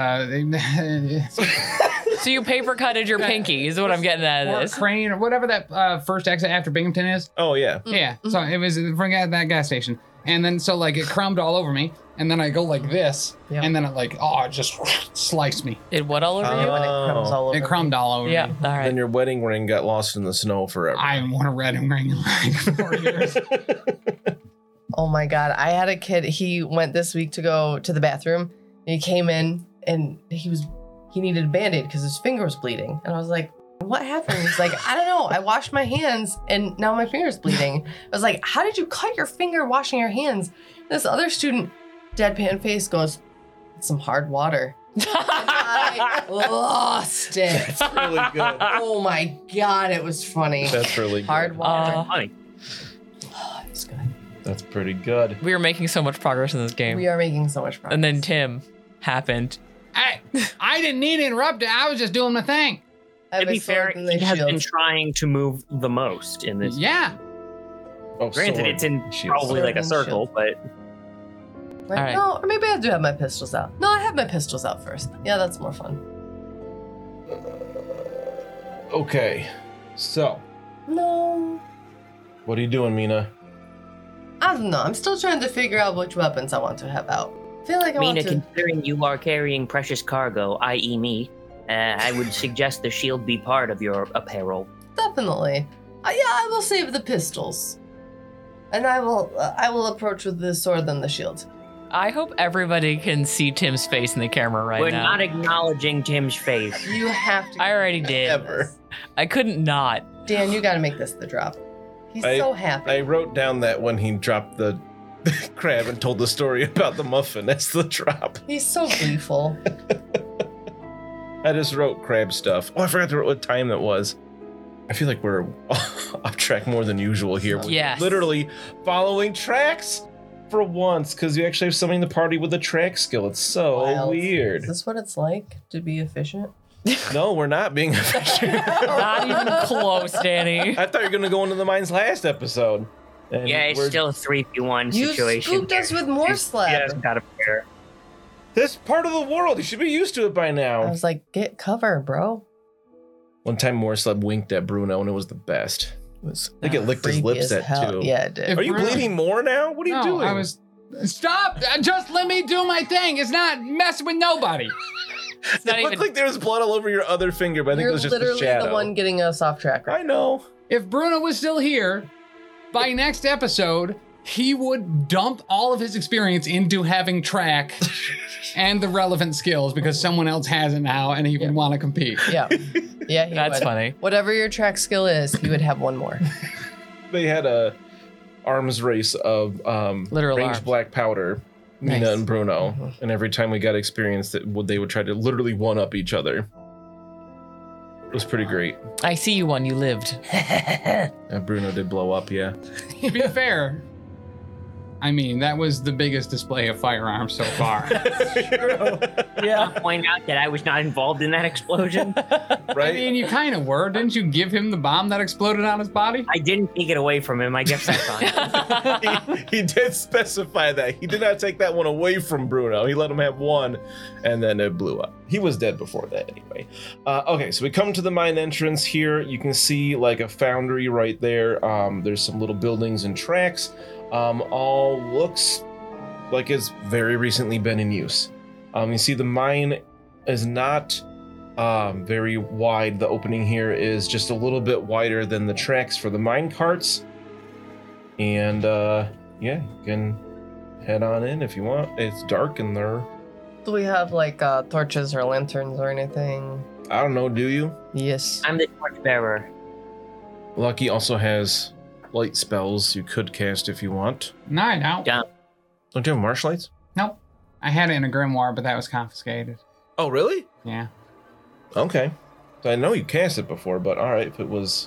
[SPEAKER 3] So you paper cutted your pinky is what I'm getting out of
[SPEAKER 1] or
[SPEAKER 3] this.
[SPEAKER 1] Crane or whatever that first exit after Binghamton is.
[SPEAKER 2] Oh, yeah.
[SPEAKER 1] Yeah, so it was from that gas station, and then so like it crumbed all over me, and then I go like this,
[SPEAKER 5] Yeah.
[SPEAKER 1] and then it it just sliced me.
[SPEAKER 3] It what all over
[SPEAKER 5] When it crumbs all over.
[SPEAKER 1] It crumbed all over
[SPEAKER 3] you? Yeah,
[SPEAKER 1] me.
[SPEAKER 3] all
[SPEAKER 2] Then
[SPEAKER 3] right.
[SPEAKER 2] your wedding ring got lost in the snow forever.
[SPEAKER 1] I haven't worn a red ring in like 4 years.
[SPEAKER 5] Oh my god, I had a kid. He went this week to go to the bathroom. And he came in and he needed a band-aid because his finger was bleeding. And I was like, what happened? He's like, I don't know. I washed my hands and now my finger's bleeding. I was like, how did you cut your finger washing your hands? This other student, deadpan face, goes, some hard water. I lost it.
[SPEAKER 2] That's really good.
[SPEAKER 5] Oh my god, it was funny.
[SPEAKER 2] That's really good.
[SPEAKER 5] Hard water.
[SPEAKER 7] Funny.
[SPEAKER 5] It was good.
[SPEAKER 2] That's pretty good.
[SPEAKER 3] We were making so much progress in this game.
[SPEAKER 5] We are making so much progress.
[SPEAKER 3] And then Tim happened.
[SPEAKER 1] I didn't need to interrupt it. I was just doing my thing.
[SPEAKER 5] I have
[SPEAKER 7] To be
[SPEAKER 5] a sword
[SPEAKER 7] fair,
[SPEAKER 5] and
[SPEAKER 7] he
[SPEAKER 5] they
[SPEAKER 7] has been
[SPEAKER 5] shield.
[SPEAKER 7] trying to move the most in this.
[SPEAKER 1] Yeah.
[SPEAKER 2] Oh,
[SPEAKER 7] Granted,
[SPEAKER 2] sword.
[SPEAKER 7] it's in
[SPEAKER 2] Shield.
[SPEAKER 7] probably like a
[SPEAKER 5] Sword and
[SPEAKER 7] circle, but
[SPEAKER 5] Like,
[SPEAKER 3] All right.
[SPEAKER 5] no, or maybe I do have my pistols out. No, I have my pistols out first. Yeah, that's more fun.
[SPEAKER 2] Okay, so
[SPEAKER 5] No,
[SPEAKER 2] what are you doing, Mina?
[SPEAKER 5] I don't know. I'm still trying to figure out which weapons I want to have out. I feel like I
[SPEAKER 7] Mina,
[SPEAKER 5] want to.
[SPEAKER 7] considering you are carrying precious cargo, i.e., me, I would suggest the shield be part of your apparel.
[SPEAKER 5] Definitely. Yeah, I will save the pistols, and I will approach with the sword and the shield.
[SPEAKER 3] I hope everybody can see Tim's face in the camera right
[SPEAKER 7] We're
[SPEAKER 3] now.
[SPEAKER 7] not acknowledging Tim's face.
[SPEAKER 5] You have to.
[SPEAKER 3] I already did.
[SPEAKER 2] Ever.
[SPEAKER 3] I couldn't not.
[SPEAKER 5] Dan, you got to make this the drop. He's so happy.
[SPEAKER 2] I wrote down that when he dropped the Crab and told the story about the muffin. That's the drop.
[SPEAKER 5] He's so gleeful.
[SPEAKER 2] I just wrote crab stuff. Oh, I forgot to write what time that was. I feel like we're off track more than usual here. We're
[SPEAKER 3] Yes.
[SPEAKER 2] literally following tracks for once because you actually have somebody in the party with a track skill. It's so
[SPEAKER 5] Wild.
[SPEAKER 2] weird.
[SPEAKER 5] Is this what it's like to be efficient?
[SPEAKER 2] No, we're not being efficient.
[SPEAKER 3] Not even close, Danny.
[SPEAKER 2] I thought you were going to go into the mines last episode. And
[SPEAKER 7] Yeah, it's
[SPEAKER 2] we're-
[SPEAKER 7] still a 3v1
[SPEAKER 5] You
[SPEAKER 7] situation.
[SPEAKER 5] spooked us with more
[SPEAKER 4] Yeah,
[SPEAKER 5] slap.
[SPEAKER 4] got a pair.
[SPEAKER 2] This part of the world. You should be used to it by
[SPEAKER 5] I
[SPEAKER 2] now.
[SPEAKER 5] was like, get cover, bro.
[SPEAKER 2] One time Morsleb winked at Bruno and it was the best.
[SPEAKER 5] It was
[SPEAKER 2] I think it licked his
[SPEAKER 5] creepy
[SPEAKER 2] lips
[SPEAKER 5] as
[SPEAKER 2] at
[SPEAKER 5] hell.
[SPEAKER 2] too.
[SPEAKER 5] Yeah, it did.
[SPEAKER 1] If
[SPEAKER 2] Are you
[SPEAKER 1] Bruno-
[SPEAKER 2] bleeding more now? What are you
[SPEAKER 1] No,
[SPEAKER 2] doing?
[SPEAKER 1] I was. Stop! Just let me do my thing. It's not messing with nobody.
[SPEAKER 3] It's not
[SPEAKER 2] It looked
[SPEAKER 3] even.
[SPEAKER 2] like there was blood all over your other finger, but I think
[SPEAKER 5] You're
[SPEAKER 2] it was just
[SPEAKER 5] literally
[SPEAKER 2] the shadow.
[SPEAKER 5] the one getting us off track right
[SPEAKER 2] I know.
[SPEAKER 1] If Bruno was still here, by next episode, he would dump all of his experience into having track and the relevant skills because someone else has it now and he would want to compete.
[SPEAKER 5] Yeah. Yeah, he
[SPEAKER 3] That's
[SPEAKER 5] would.
[SPEAKER 3] funny.
[SPEAKER 5] Whatever your track skill is, he would have one more.
[SPEAKER 2] They had a arms race of
[SPEAKER 3] Literal
[SPEAKER 2] range
[SPEAKER 3] arms.
[SPEAKER 2] black powder, Mina
[SPEAKER 5] Nice.
[SPEAKER 2] and Bruno, and every time we got experience, they would try to literally one up each other. It was pretty great.
[SPEAKER 3] I see you one. You lived.
[SPEAKER 2] And Bruno did blow up, yeah.
[SPEAKER 1] To be fair, I mean, that was the biggest display of firearms so far.
[SPEAKER 7] I'll point out that I was not involved in that explosion.
[SPEAKER 1] I
[SPEAKER 2] Right?
[SPEAKER 1] mean, you kind of were. Didn't you give him the bomb that exploded on his body?
[SPEAKER 7] I didn't take it away from him. I guess that's fine.
[SPEAKER 2] he did specify that. He did not take that one away from Bruno. He let him have one, and then it blew up. He was dead before that anyway. Okay, so we come to the mine entrance here. You can see like a foundry right there. There's some little buildings and tracks. All looks like it's very recently been in use. You see the mine is not very wide. The opening here is just a little bit wider than the tracks for the mine carts. And yeah, you can head on in if you want. It's dark in there.
[SPEAKER 5] Do we have like torches or lanterns or anything?
[SPEAKER 2] I don't know, do you?
[SPEAKER 5] Yes.
[SPEAKER 7] I'm the torchbearer.
[SPEAKER 2] Lucky also has light spells you could cast if you want.
[SPEAKER 1] No, I don't.
[SPEAKER 7] Yeah.
[SPEAKER 2] Don't you have marsh lights?
[SPEAKER 1] Nope. I had it in a grimoire, but that was confiscated.
[SPEAKER 2] Oh, really?
[SPEAKER 1] Yeah.
[SPEAKER 2] Okay. So I know you cast it before, but all right, if it was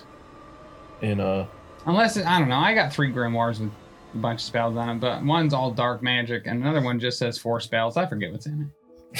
[SPEAKER 2] in a...
[SPEAKER 1] Unless, I don't know. I got 3 grimoires with a bunch of spells on it, but one's all dark magic, and another one just says 4 spells. I forget what's in it.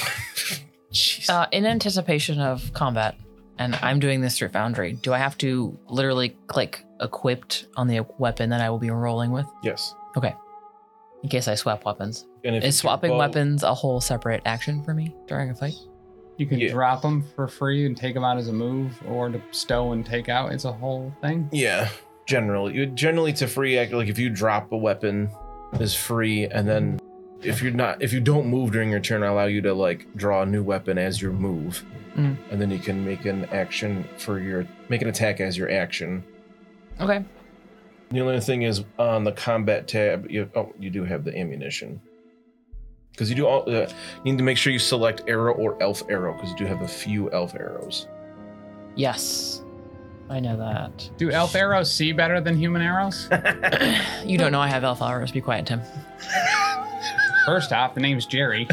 [SPEAKER 2] Jeez.
[SPEAKER 3] In anticipation of combat, and I'm doing this through Foundry, do I have to literally click equipped on the weapon that I will be rolling with?
[SPEAKER 2] Yes.
[SPEAKER 3] Okay. In case I swap weapons.
[SPEAKER 2] And if
[SPEAKER 3] Is
[SPEAKER 2] it's your
[SPEAKER 3] swapping
[SPEAKER 2] bow-
[SPEAKER 3] weapons a whole separate action for me during a fight?
[SPEAKER 1] You can
[SPEAKER 2] Yeah.
[SPEAKER 1] drop them for free and take them out as a move, or to stow and take out. It's a whole thing.
[SPEAKER 2] Yeah, generally it's a free act. Like if you drop a weapon, is free, and then if you don't move during your turn, I allow you to like draw a new weapon as your move,
[SPEAKER 3] Mm.
[SPEAKER 2] and then you can make an action make an attack as your action.
[SPEAKER 3] Okay.
[SPEAKER 2] The only thing is on the combat tab, you do have the ammunition. Because you do you need to make sure you select arrow or elf arrow, because you do have a few elf arrows.
[SPEAKER 3] Yes. I know that.
[SPEAKER 1] Do elf arrows see better than human arrows?
[SPEAKER 3] You don't know I have elf arrows. Be quiet, Tim.
[SPEAKER 1] First off, the name's Jerry.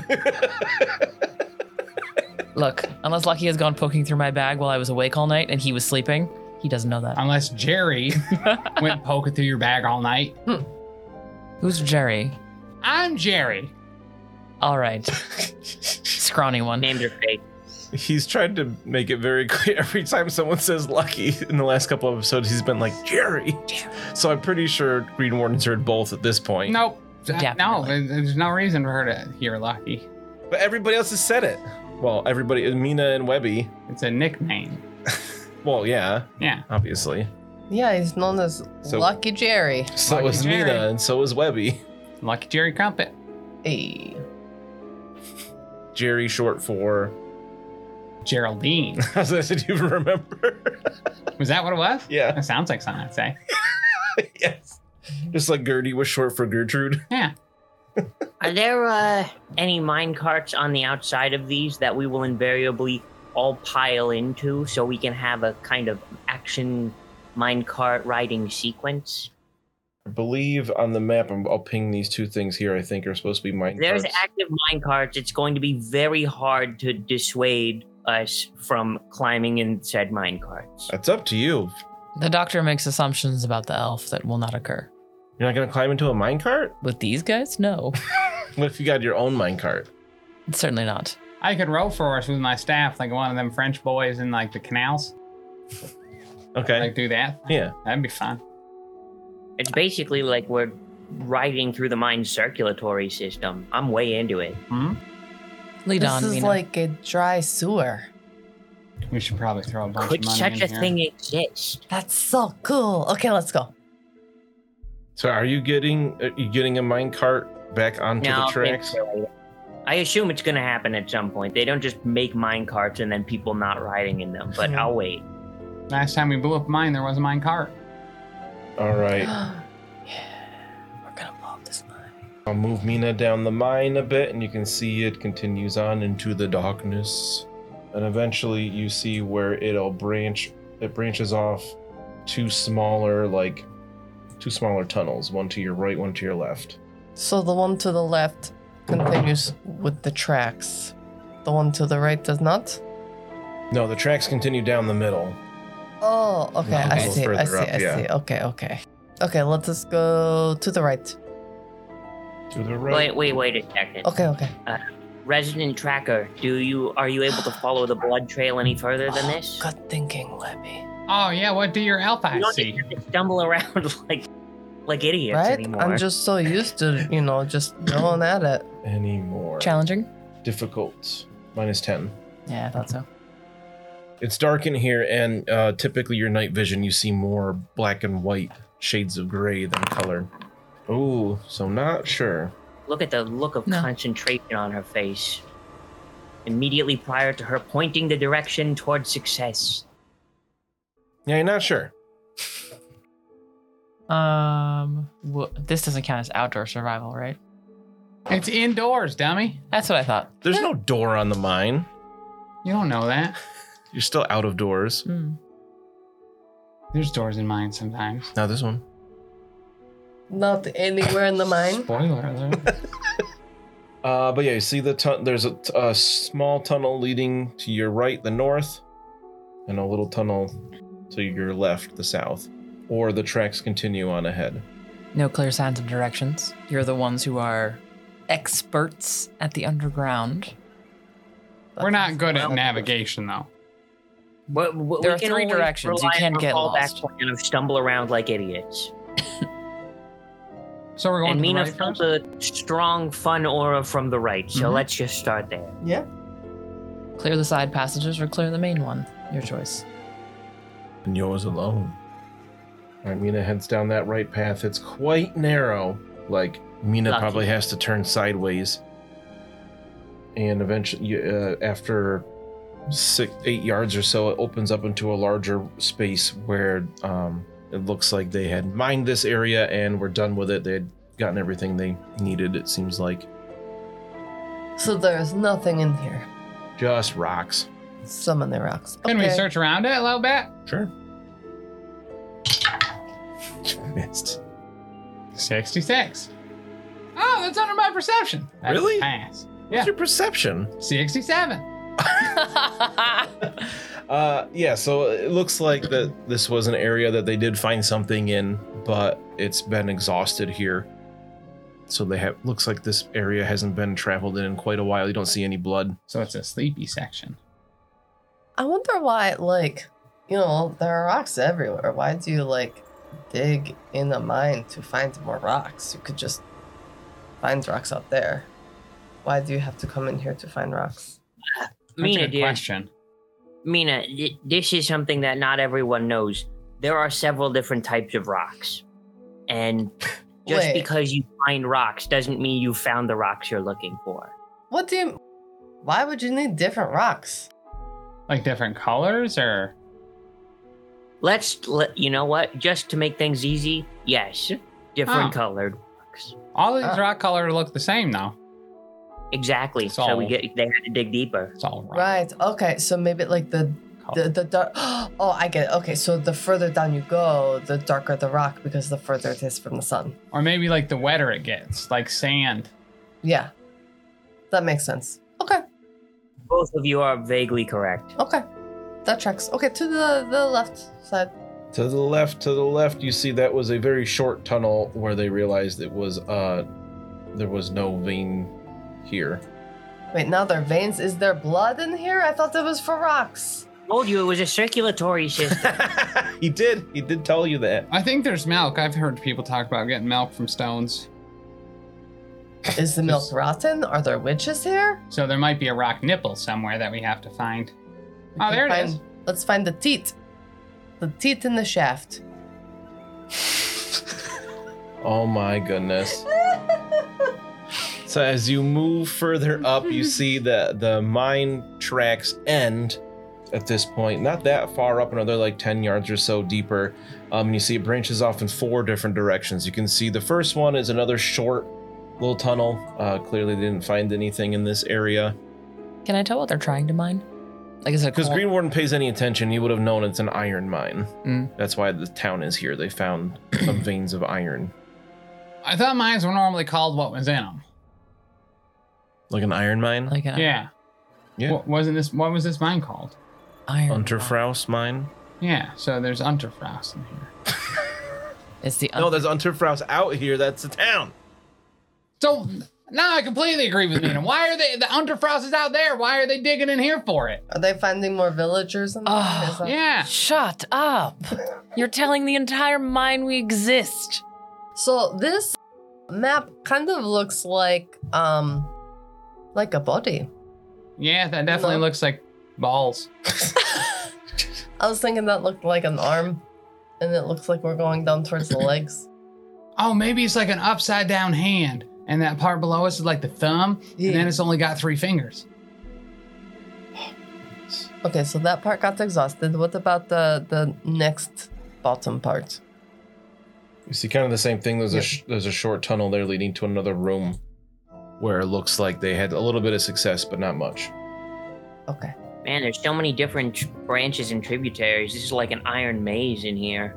[SPEAKER 3] Look, unless Lucky has gone poking through my bag while I was awake all night and he was sleeping, he doesn't know that.
[SPEAKER 1] Unless Jerry went poking through your bag all night.
[SPEAKER 3] Who's Jerry?
[SPEAKER 1] I'm Jerry.
[SPEAKER 3] All right. Scrawny one.
[SPEAKER 7] Named her fake.
[SPEAKER 2] He's tried to make it very clear every time someone says Lucky in the last couple of episodes, he's been like, Jerry. So I'm pretty sure Green Warden's heard both at this point.
[SPEAKER 1] Nope. No,
[SPEAKER 3] Definitely.
[SPEAKER 1] there's no reason for her to hear Lucky.
[SPEAKER 2] But everybody else has said it. Well, everybody, Mina and Webby.
[SPEAKER 1] It's a nickname.
[SPEAKER 2] Well, yeah,
[SPEAKER 1] Yeah.
[SPEAKER 2] obviously.
[SPEAKER 5] Yeah, he's known as
[SPEAKER 2] So-
[SPEAKER 5] Lucky Jerry.
[SPEAKER 2] So
[SPEAKER 1] Lucky
[SPEAKER 2] is
[SPEAKER 1] Jerry.
[SPEAKER 2] Mina, and so is Webby.
[SPEAKER 1] Lucky Jerry Crumpet.
[SPEAKER 5] Hey.
[SPEAKER 2] Jerry short for...
[SPEAKER 1] Geraldine.
[SPEAKER 2] I was gonna say, do you even remember?
[SPEAKER 1] Was that what it was?
[SPEAKER 2] Yeah.
[SPEAKER 1] That sounds like something I'd say.
[SPEAKER 2] Yes. Just like Gertie was short for Gertrude.
[SPEAKER 1] Yeah.
[SPEAKER 7] Are there any mine carts on the outside of these that we will invariably all pile into so we can have a kind of action mine cart riding sequence?
[SPEAKER 2] I believe on the map, I'll ping these two things here. I think are supposed to be mine
[SPEAKER 7] There's
[SPEAKER 2] carts.
[SPEAKER 7] active mine carts. It's going to be very hard to dissuade us from climbing in said mine carts.
[SPEAKER 2] That's up to you.
[SPEAKER 3] The doctor makes assumptions about the elf that will not occur.
[SPEAKER 2] You're not gonna climb into a mine cart?
[SPEAKER 3] With these guys, no.
[SPEAKER 2] What if you got your own mine cart?
[SPEAKER 3] Certainly not.
[SPEAKER 1] I could row for us with my staff, like one of them French boys in like the canals.
[SPEAKER 2] Okay.
[SPEAKER 1] Like do that.
[SPEAKER 2] Yeah.
[SPEAKER 1] That'd be fun.
[SPEAKER 7] It's basically like we're riding through the mine's circulatory system. I'm way into it.
[SPEAKER 3] Lead
[SPEAKER 5] This
[SPEAKER 3] on,
[SPEAKER 5] is
[SPEAKER 3] Mina.
[SPEAKER 5] like a dry sewer.
[SPEAKER 1] We should probably throw a bunch
[SPEAKER 7] Could
[SPEAKER 1] of money
[SPEAKER 7] such
[SPEAKER 1] in
[SPEAKER 7] a
[SPEAKER 1] here.
[SPEAKER 7] thing exist?
[SPEAKER 5] That's so cool. Okay, let's go.
[SPEAKER 2] So are you getting a mine cart back onto
[SPEAKER 7] No,
[SPEAKER 2] the
[SPEAKER 7] I'll think
[SPEAKER 2] tracks?
[SPEAKER 7] so. I assume it's going to happen at some point. They don't just make mine carts and then people not riding in them, but I'll wait.
[SPEAKER 1] Last time we blew up mine, there was a mine cart.
[SPEAKER 2] All right.
[SPEAKER 5] Yeah, we're gonna blow up this mine.
[SPEAKER 2] I'll move Mina down the mine a bit, and you can see it continues on into the darkness. And eventually you see where it'll branch. It branches off two smaller tunnels, one to your right, one to your left.
[SPEAKER 5] So the one to the left continues with the tracks. The one to the right does not?
[SPEAKER 2] No, the tracks continue down the middle.
[SPEAKER 5] Oh, okay.
[SPEAKER 2] A
[SPEAKER 5] I
[SPEAKER 2] little
[SPEAKER 5] see. I
[SPEAKER 2] further
[SPEAKER 5] see.
[SPEAKER 2] up,
[SPEAKER 5] I
[SPEAKER 2] yeah.
[SPEAKER 5] see. Okay. Okay, let us go to the right.
[SPEAKER 2] To the right.
[SPEAKER 7] Wait a second.
[SPEAKER 5] Okay.
[SPEAKER 7] Resident Tracker, are you able to follow the blood trail any further than this?
[SPEAKER 5] Good thinking, Lebby.
[SPEAKER 1] Oh yeah, what do your elf
[SPEAKER 7] You
[SPEAKER 1] eyes
[SPEAKER 7] don't
[SPEAKER 1] see?
[SPEAKER 7] have to stumble around like idiots
[SPEAKER 5] Right?
[SPEAKER 7] anymore.
[SPEAKER 5] I'm just so used to, just going at it.
[SPEAKER 2] Anymore.
[SPEAKER 3] Challenging?
[SPEAKER 2] Difficult. -10.
[SPEAKER 3] Yeah, I thought so.
[SPEAKER 2] It's dark in here, and typically your night vision, you see more black and white shades of gray than color. Ooh, so not sure.
[SPEAKER 7] Look at the look of
[SPEAKER 3] No.
[SPEAKER 7] concentration on her face. Immediately prior to her pointing the direction towards success.
[SPEAKER 2] Yeah, you're not sure.
[SPEAKER 3] This doesn't count as outdoor survival, right?
[SPEAKER 1] It's indoors, dummy.
[SPEAKER 3] That's what I thought.
[SPEAKER 2] There's no door on the mine.
[SPEAKER 1] You don't know that.
[SPEAKER 2] You're still out of doors.
[SPEAKER 3] Hmm.
[SPEAKER 1] There's doors in mine sometimes.
[SPEAKER 2] Now this one.
[SPEAKER 5] Not anywhere in the mine.
[SPEAKER 1] Spoiler alert.
[SPEAKER 2] But yeah, you see there's a small tunnel leading to your right, the north, and a little tunnel to your left, the south. Or the tracks continue on ahead.
[SPEAKER 3] No clear signs of directions. You're the ones who are experts at the underground.
[SPEAKER 1] We're not good at navigation though.
[SPEAKER 3] There are three directions. You can't get lost.
[SPEAKER 7] Plan of stumble around like idiots.
[SPEAKER 1] So we're going
[SPEAKER 7] And
[SPEAKER 1] to the
[SPEAKER 7] Mina
[SPEAKER 1] right
[SPEAKER 7] felt
[SPEAKER 1] first?
[SPEAKER 7] a strong, fun aura from the right, so
[SPEAKER 1] Mhm.
[SPEAKER 7] let's just start there.
[SPEAKER 5] Yeah.
[SPEAKER 3] Clear the side passages or clear the main one. Your choice.
[SPEAKER 2] And yours alone. Alright, Mina heads down that right path. It's quite narrow. Like, Mina
[SPEAKER 7] Lucky.
[SPEAKER 2] probably has to turn sideways. And eventually, after 8 yards or so, it opens up into a larger space where it looks like they had mined this area and were done with it. They had gotten everything they needed, it seems like.
[SPEAKER 5] So there's nothing in here.
[SPEAKER 2] Just rocks.
[SPEAKER 5] Some of the rocks.
[SPEAKER 1] Can we
[SPEAKER 5] Okay.
[SPEAKER 1] search around it a little bit?
[SPEAKER 2] Sure. Missed.
[SPEAKER 1] 66. Oh, that's under my perception. That's
[SPEAKER 2] Really?
[SPEAKER 1] a pass.
[SPEAKER 2] What's
[SPEAKER 1] Yeah.
[SPEAKER 2] your perception?
[SPEAKER 1] 67.
[SPEAKER 2] Yeah, so it looks like that this was an area that they did find something in, but it's been exhausted here. So looks like this area hasn't been traveled in quite a while. You don't see any blood.
[SPEAKER 1] So it's a sleepy section.
[SPEAKER 5] I wonder why, there are rocks everywhere. Why do you, dig in a mine to find more rocks? You could just find rocks out there. Why do you have to come in here to find rocks?
[SPEAKER 1] That's
[SPEAKER 7] Mina,
[SPEAKER 1] a good
[SPEAKER 7] dear,
[SPEAKER 1] question.
[SPEAKER 7] Mina, this is something that not everyone knows. There are several different types of rocks. And just
[SPEAKER 5] Wait.
[SPEAKER 7] because you find rocks doesn't mean you found the rocks you're looking for.
[SPEAKER 5] Why would you need different rocks?
[SPEAKER 1] Like different colors or?
[SPEAKER 7] You know what? Just to make things easy, yes, different
[SPEAKER 1] Oh.
[SPEAKER 7] colored rocks.
[SPEAKER 1] All these
[SPEAKER 5] Ah.
[SPEAKER 1] rock colors look the same though.
[SPEAKER 7] Exactly.
[SPEAKER 1] It's
[SPEAKER 7] So
[SPEAKER 1] all-
[SPEAKER 7] they had to dig deeper.
[SPEAKER 1] It's all rock.
[SPEAKER 5] Right. Okay. So maybe the
[SPEAKER 1] called.
[SPEAKER 5] Oh, I get it. Okay, so the further down you go, the darker the rock because the further it is from the sun.
[SPEAKER 1] Or maybe like the wetter it gets, like sand.
[SPEAKER 5] Yeah, that makes sense. Okay,
[SPEAKER 7] Both of you are vaguely correct.
[SPEAKER 5] okay, that checks. Okay, to the left side.
[SPEAKER 2] To the left, you see that was a very short tunnel where they realized it was there was no vein here.
[SPEAKER 5] Wait, now there are veins. Is there blood in here? I thought that was for rocks.
[SPEAKER 7] Told you it was a circulatory system.
[SPEAKER 2] He did tell you that.
[SPEAKER 1] I think there's milk. I've heard people talk about getting milk from stones.
[SPEAKER 5] Is the milk rotten? Are there witches here?
[SPEAKER 1] So there might be a rock nipple somewhere that we have to find. Oh, there it is.
[SPEAKER 5] Let's find the teat. The teat in the shaft.
[SPEAKER 2] Oh my goodness. So as you move further up, you see that the mine tracks end at this point, not that far up, another like 10 yards or so deeper. And you see it branches off in 4 different directions. You can see the first one is another short little tunnel. Clearly they didn't find anything in this area.
[SPEAKER 3] Can I tell what they're trying to mine? Like, is it
[SPEAKER 2] Because Green Warden pays any attention, you would have known it's an iron mine.
[SPEAKER 1] Mm.
[SPEAKER 2] That's why the town is here. They found some veins of iron.
[SPEAKER 1] I thought mines were normally called what was in them.
[SPEAKER 2] Like an iron mine?
[SPEAKER 3] like an
[SPEAKER 1] Yeah.
[SPEAKER 2] Yeah.
[SPEAKER 1] What was this mine called?
[SPEAKER 3] iron?
[SPEAKER 2] Unterfraus mine?
[SPEAKER 1] Yeah, so there's Unterfraus in here.
[SPEAKER 3] It's the
[SPEAKER 2] No, there's Unterfraus out here. That's the town.
[SPEAKER 1] So now I completely agree with Nina. Why are the Unterfraus is out there? Why are they digging in here for it?
[SPEAKER 5] Are they finding more villagers in there?
[SPEAKER 3] Oh,
[SPEAKER 5] Is that-
[SPEAKER 1] Yeah.
[SPEAKER 3] Shut up! You're telling the entire mine we exist.
[SPEAKER 5] So this map kind of looks like a body.
[SPEAKER 1] Yeah, that definitely
[SPEAKER 5] No.
[SPEAKER 1] looks like balls.
[SPEAKER 5] I was thinking that looked like an arm, and it looks like we're going down towards the legs.
[SPEAKER 1] Oh, maybe it's like an upside down hand, and that part below us is like the thumb,
[SPEAKER 5] Yeah.
[SPEAKER 1] and then it's only got 3 fingers.
[SPEAKER 5] Okay, so that part got exhausted. What about the next bottom part?
[SPEAKER 2] You see kind of the same thing. There's a short tunnel there leading to another room where it looks like they had a little bit of success, but not much.
[SPEAKER 5] Okay.
[SPEAKER 7] Man, there's so many different branches and tributaries. This is like an iron maze in here.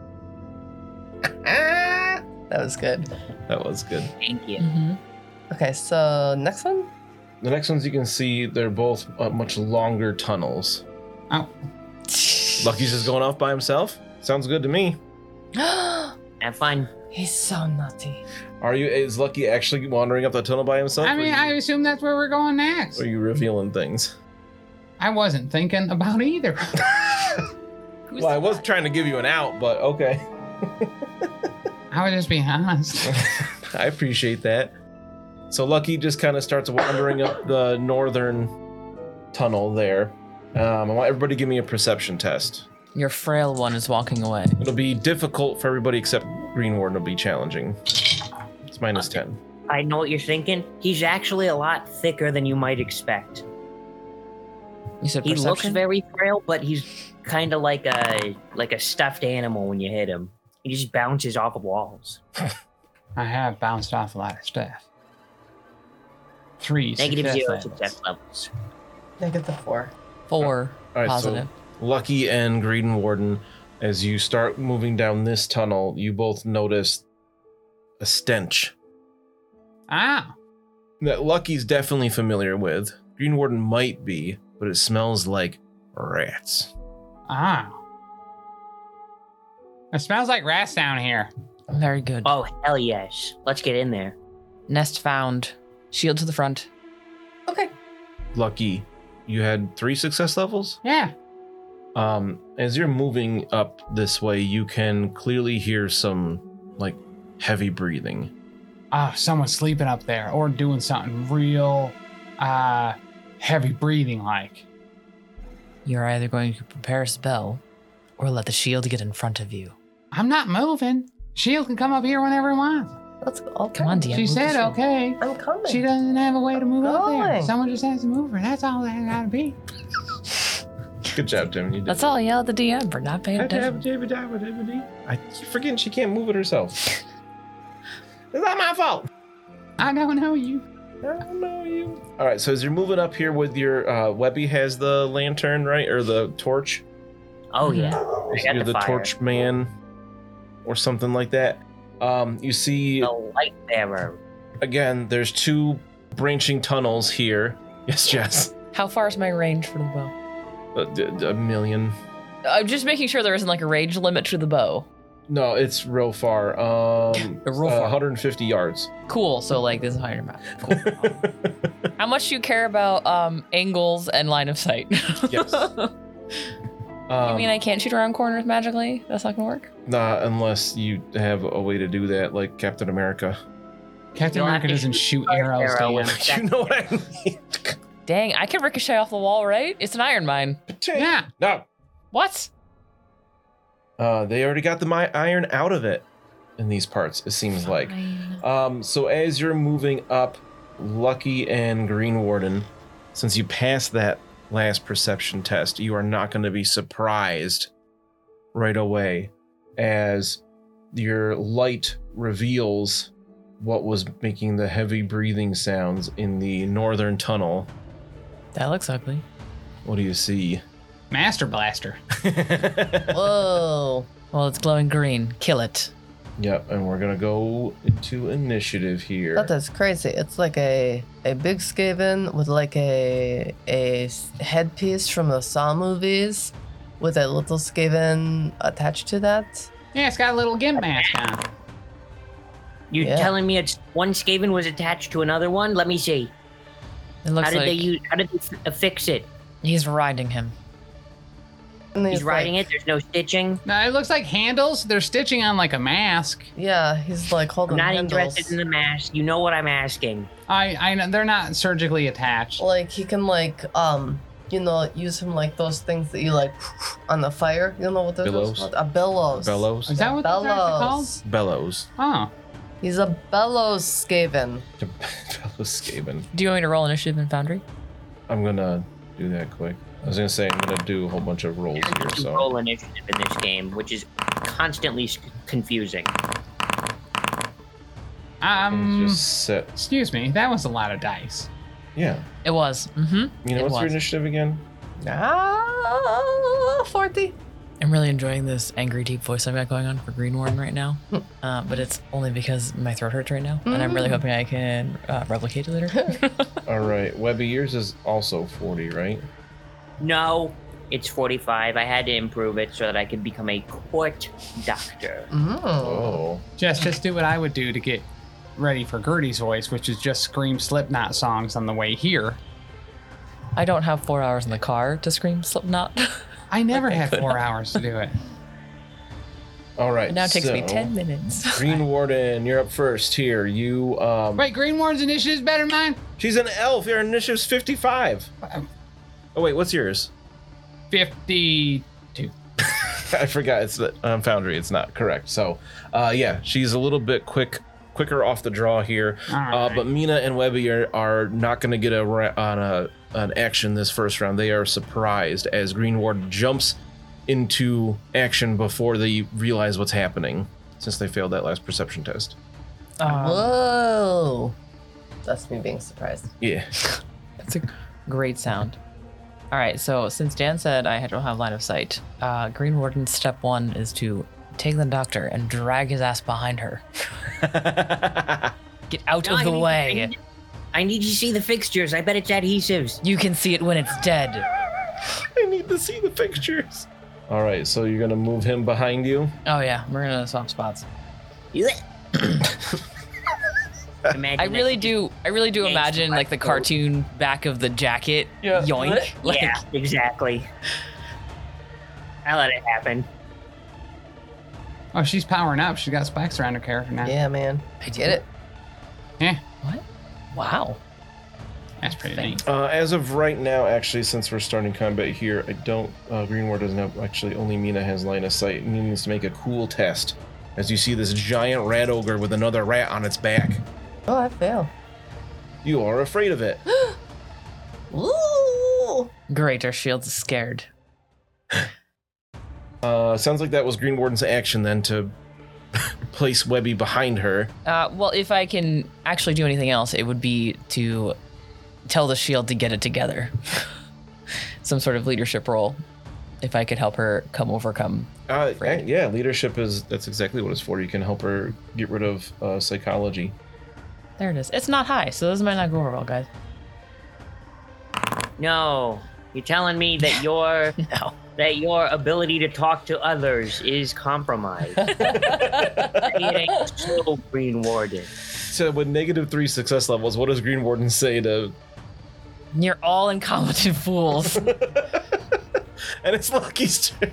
[SPEAKER 5] That was good.
[SPEAKER 2] That was good.
[SPEAKER 7] Thank you.
[SPEAKER 3] Mm-hmm.
[SPEAKER 5] Okay, so next one?
[SPEAKER 2] The next ones you can see, they're both much longer tunnels.
[SPEAKER 1] Oh,
[SPEAKER 2] Lucky's just going off by himself? Sounds good to me.
[SPEAKER 7] Have fun.
[SPEAKER 5] He's so nutty.
[SPEAKER 2] Is Lucky actually wandering up the tunnel by himself?
[SPEAKER 1] I mean, I assume that's where we're going next.
[SPEAKER 2] Or are you revealing things?
[SPEAKER 1] I wasn't thinking about either.
[SPEAKER 2] Well, I was trying to give you an out, but okay.
[SPEAKER 1] I was just being honest.
[SPEAKER 2] I appreciate that. So Lucky just kind of starts wandering up the northern tunnel there. I want everybody to give me a perception test.
[SPEAKER 3] Your frail one is walking away.
[SPEAKER 2] It'll be difficult for everybody except Green Warden will be challenging. It's minus 10.
[SPEAKER 7] I know what you're thinking. He's actually a lot thicker than you might expect.
[SPEAKER 3] You said
[SPEAKER 7] He
[SPEAKER 3] perception?
[SPEAKER 7] looks very frail, but he's kind of like a stuffed animal when you hit him. He just bounces off of walls.
[SPEAKER 1] I have bounced off a lot of stuff. 3
[SPEAKER 7] Negative
[SPEAKER 1] success
[SPEAKER 7] 0
[SPEAKER 1] levels.
[SPEAKER 7] success levels.
[SPEAKER 5] -4.
[SPEAKER 3] 4
[SPEAKER 2] All right,
[SPEAKER 3] positive.
[SPEAKER 2] so Lucky and Green Warden, as you start moving down this tunnel, you both notice a stench
[SPEAKER 1] Ah,
[SPEAKER 2] that Lucky's definitely familiar with. Green Warden might be, but it smells like rats.
[SPEAKER 1] ah. It smells like rats down here.
[SPEAKER 3] Very good.
[SPEAKER 7] Oh, hell yes. Let's get in there.
[SPEAKER 3] Nest found. Shield to the front.
[SPEAKER 5] Okay.
[SPEAKER 2] Lucky, you had 3 success levels?
[SPEAKER 1] Yeah.
[SPEAKER 2] As you're moving up this way, you can clearly hear some, like, heavy breathing.
[SPEAKER 1] Ah, someone's sleeping up there or doing something real heavy breathing like.
[SPEAKER 3] You're either going to prepare a spell or let the shield get in front of you.
[SPEAKER 1] I'm not moving. Shield can come up here whenever it wants.
[SPEAKER 5] Let's go. Okay.
[SPEAKER 3] Come on, DM.
[SPEAKER 1] She
[SPEAKER 3] move the
[SPEAKER 1] said
[SPEAKER 3] shield.
[SPEAKER 1] okay.
[SPEAKER 5] I'm coming.
[SPEAKER 1] She doesn't have a way to move up there.
[SPEAKER 5] Going.
[SPEAKER 1] Someone just has to move her. That's all that gotta be.
[SPEAKER 2] Good job, Tim. You did
[SPEAKER 3] That's all I yell at the DM for not paying attention.
[SPEAKER 2] I keep forgetting she can't move it herself. It's not my fault.
[SPEAKER 1] I don't know you.
[SPEAKER 2] I don't know you. All right, so as you're moving up here with your Webby has the lantern, right? Or the torch?
[SPEAKER 7] Oh yeah, I got
[SPEAKER 2] You're the
[SPEAKER 7] fire.
[SPEAKER 2] torch man or something like that. You see,
[SPEAKER 7] The light bearer.
[SPEAKER 2] again, there's 2 branching tunnels here. Yes, Jess.
[SPEAKER 3] How far is my range for the bow?
[SPEAKER 2] A million.
[SPEAKER 3] I'm just making sure there isn't like a range limit to the bow.
[SPEAKER 2] No, it's real far.
[SPEAKER 3] Real far.
[SPEAKER 2] 150 yards.
[SPEAKER 3] Cool. So like this is how you're map. Cool. How much do you care about angles and line of sight?
[SPEAKER 2] Yes.
[SPEAKER 3] You mean I can't shoot around corners magically? That's not gonna work.
[SPEAKER 2] Not unless you have a way to do that, like Captain America.
[SPEAKER 1] Captain
[SPEAKER 7] You'll have
[SPEAKER 1] America
[SPEAKER 7] to
[SPEAKER 1] doesn't
[SPEAKER 7] shoot
[SPEAKER 1] shoot arrows,
[SPEAKER 7] arrow
[SPEAKER 1] Dan.
[SPEAKER 7] with-
[SPEAKER 2] You know what I mean?
[SPEAKER 3] Dang, I can ricochet off the wall, right? It's an iron mine.
[SPEAKER 1] Yeah.
[SPEAKER 2] No.
[SPEAKER 3] What?
[SPEAKER 2] They already got the iron out of it in these parts, it seems like. So as you're moving up, Lucky and Green Warden, since you passed that last perception test, you are not going to be surprised right away as your light reveals what was making the heavy breathing sounds in the northern tunnel.
[SPEAKER 3] That looks ugly.
[SPEAKER 2] What do you see?
[SPEAKER 1] Master Blaster.
[SPEAKER 5] Whoa.
[SPEAKER 3] Well, it's glowing green. Kill it.
[SPEAKER 2] Yep, and we're gonna go into initiative here.
[SPEAKER 5] That is crazy. It's like a big Skaven with like a headpiece from the Saw movies with a little Skaven attached to that.
[SPEAKER 1] Yeah, it's got a little gimp mask on.
[SPEAKER 7] You
[SPEAKER 5] Yeah.
[SPEAKER 7] telling me it's one Skaven was attached to another one? Let me see.
[SPEAKER 3] It looks
[SPEAKER 7] How did
[SPEAKER 3] like
[SPEAKER 7] they use? How did they affix it?
[SPEAKER 3] he's riding him.
[SPEAKER 5] And
[SPEAKER 7] He's riding
[SPEAKER 5] like,
[SPEAKER 7] it. There's no stitching.
[SPEAKER 1] No, it looks like handles. They're stitching on like a mask.
[SPEAKER 5] Yeah, he's like
[SPEAKER 7] I'm
[SPEAKER 5] holding
[SPEAKER 7] not
[SPEAKER 5] handles.
[SPEAKER 7] interested in the mask. You know what I'm asking.
[SPEAKER 1] I know they're not surgically attached.
[SPEAKER 5] Like he can like use him like those things that you like on the fire. You know what those
[SPEAKER 2] Billows?
[SPEAKER 5] are? A bellows.
[SPEAKER 2] Bellows?
[SPEAKER 1] Is that what those are called?
[SPEAKER 5] Bellows.
[SPEAKER 2] Bellows.
[SPEAKER 1] Oh,
[SPEAKER 5] He's a bellows Skaven.
[SPEAKER 2] Bellows Skaven.
[SPEAKER 3] Do you want me to roll initiative in Foundry?
[SPEAKER 2] I'm gonna do that quick. I was gonna say I'm gonna do a whole bunch of rolls here,
[SPEAKER 7] You
[SPEAKER 2] so
[SPEAKER 7] roll initiative in this game, which is constantly confusing.
[SPEAKER 2] just set.
[SPEAKER 1] excuse me. That was a lot of dice.
[SPEAKER 2] Yeah.
[SPEAKER 3] It was. Mm-hmm.
[SPEAKER 2] You know
[SPEAKER 3] It
[SPEAKER 2] what's your
[SPEAKER 3] was.
[SPEAKER 2] initiative again?
[SPEAKER 5] 40.
[SPEAKER 3] I'm really enjoying this angry deep voice I've got going on for Green Warden right now, but it's only because my throat hurts right now, and I'm really hoping I can replicate it later.
[SPEAKER 2] All right, Webby, yours is also 40, right?
[SPEAKER 7] No, it's 45. I had to improve it so that I could become a court doctor.
[SPEAKER 2] Oh.
[SPEAKER 1] Just do what I would do to get ready for Gertie's voice, which is just scream Slipknot songs on the way here.
[SPEAKER 3] I don't have 4 hours in the car to scream Slipknot.
[SPEAKER 1] I never had 4 hours to do it.
[SPEAKER 2] All right.
[SPEAKER 3] It now takes me
[SPEAKER 2] so,
[SPEAKER 3] 10 minutes.
[SPEAKER 2] Green Warden, you're up first here. You
[SPEAKER 1] Wait, Green Warden's initiative's better than mine?
[SPEAKER 2] She's an elf. Your initiative's 55. Oh wait, what's yours?
[SPEAKER 1] 52.
[SPEAKER 2] I forgot. It's Foundry. It's not correct. So, yeah, she's a little bit quicker off the draw here.
[SPEAKER 1] All right.
[SPEAKER 2] But Mina and Webby are not going to get an action this first round. They are surprised as Green Ward jumps into action before they realize what's happening, since they failed that last perception test.
[SPEAKER 5] Whoa. That's me being surprised.
[SPEAKER 2] Yeah.
[SPEAKER 3] That's a great sound. All right, so since Dan said I don't have line of sight, Green Warden's step 1 is to take the doctor and drag his ass behind her. Get out of the way.
[SPEAKER 7] I need to see the fixtures. I bet it's adhesives.
[SPEAKER 3] You can see it when it's dead.
[SPEAKER 2] I need to see the pictures. All right, so you're going to move him behind you.
[SPEAKER 3] Oh yeah, we're gonna swap spots.
[SPEAKER 7] Imagine
[SPEAKER 3] I really
[SPEAKER 7] that-
[SPEAKER 3] do
[SPEAKER 7] Yeah,
[SPEAKER 3] imagine like the cartoon back of the jacket.
[SPEAKER 5] Yeah.
[SPEAKER 3] Yoink. Like,
[SPEAKER 7] Yeah, exactly. I let it happen.
[SPEAKER 1] Oh, she's powering up. She's got spikes around her character now.
[SPEAKER 5] Yeah, man. I get it.
[SPEAKER 1] Yeah,
[SPEAKER 3] What? Wow.
[SPEAKER 1] that's pretty neat.
[SPEAKER 2] As of right now, actually, since we're starting combat here, I don't. Green Ward doesn't have. Actually, only Mina has line of sight. Mina needs to make a cool test. As you see this giant rat ogre with another rat on its back.
[SPEAKER 5] Oh, I fail.
[SPEAKER 2] You are afraid of it.
[SPEAKER 5] Ooh.
[SPEAKER 3] Great, our shields is scared.
[SPEAKER 2] Sounds like that was Green Warden's action then to place Webby behind her.
[SPEAKER 3] Well, if I can actually do anything else, it would be to tell the shield to get it together. Some sort of leadership role. if I could help her overcome.
[SPEAKER 2] Yeah, leadership that's exactly what it's for. You can help her get rid of psychology.
[SPEAKER 3] There it is. It's not high, so this might not go over well, guys.
[SPEAKER 7] No, you're telling me that your
[SPEAKER 3] No.
[SPEAKER 7] that your ability to talk to others is compromised. It ain't so, Green Warden.
[SPEAKER 2] So with -3 success levels, what does Green Warden say to?
[SPEAKER 3] You're all incompetent fools.
[SPEAKER 2] And it's Lucky's turn.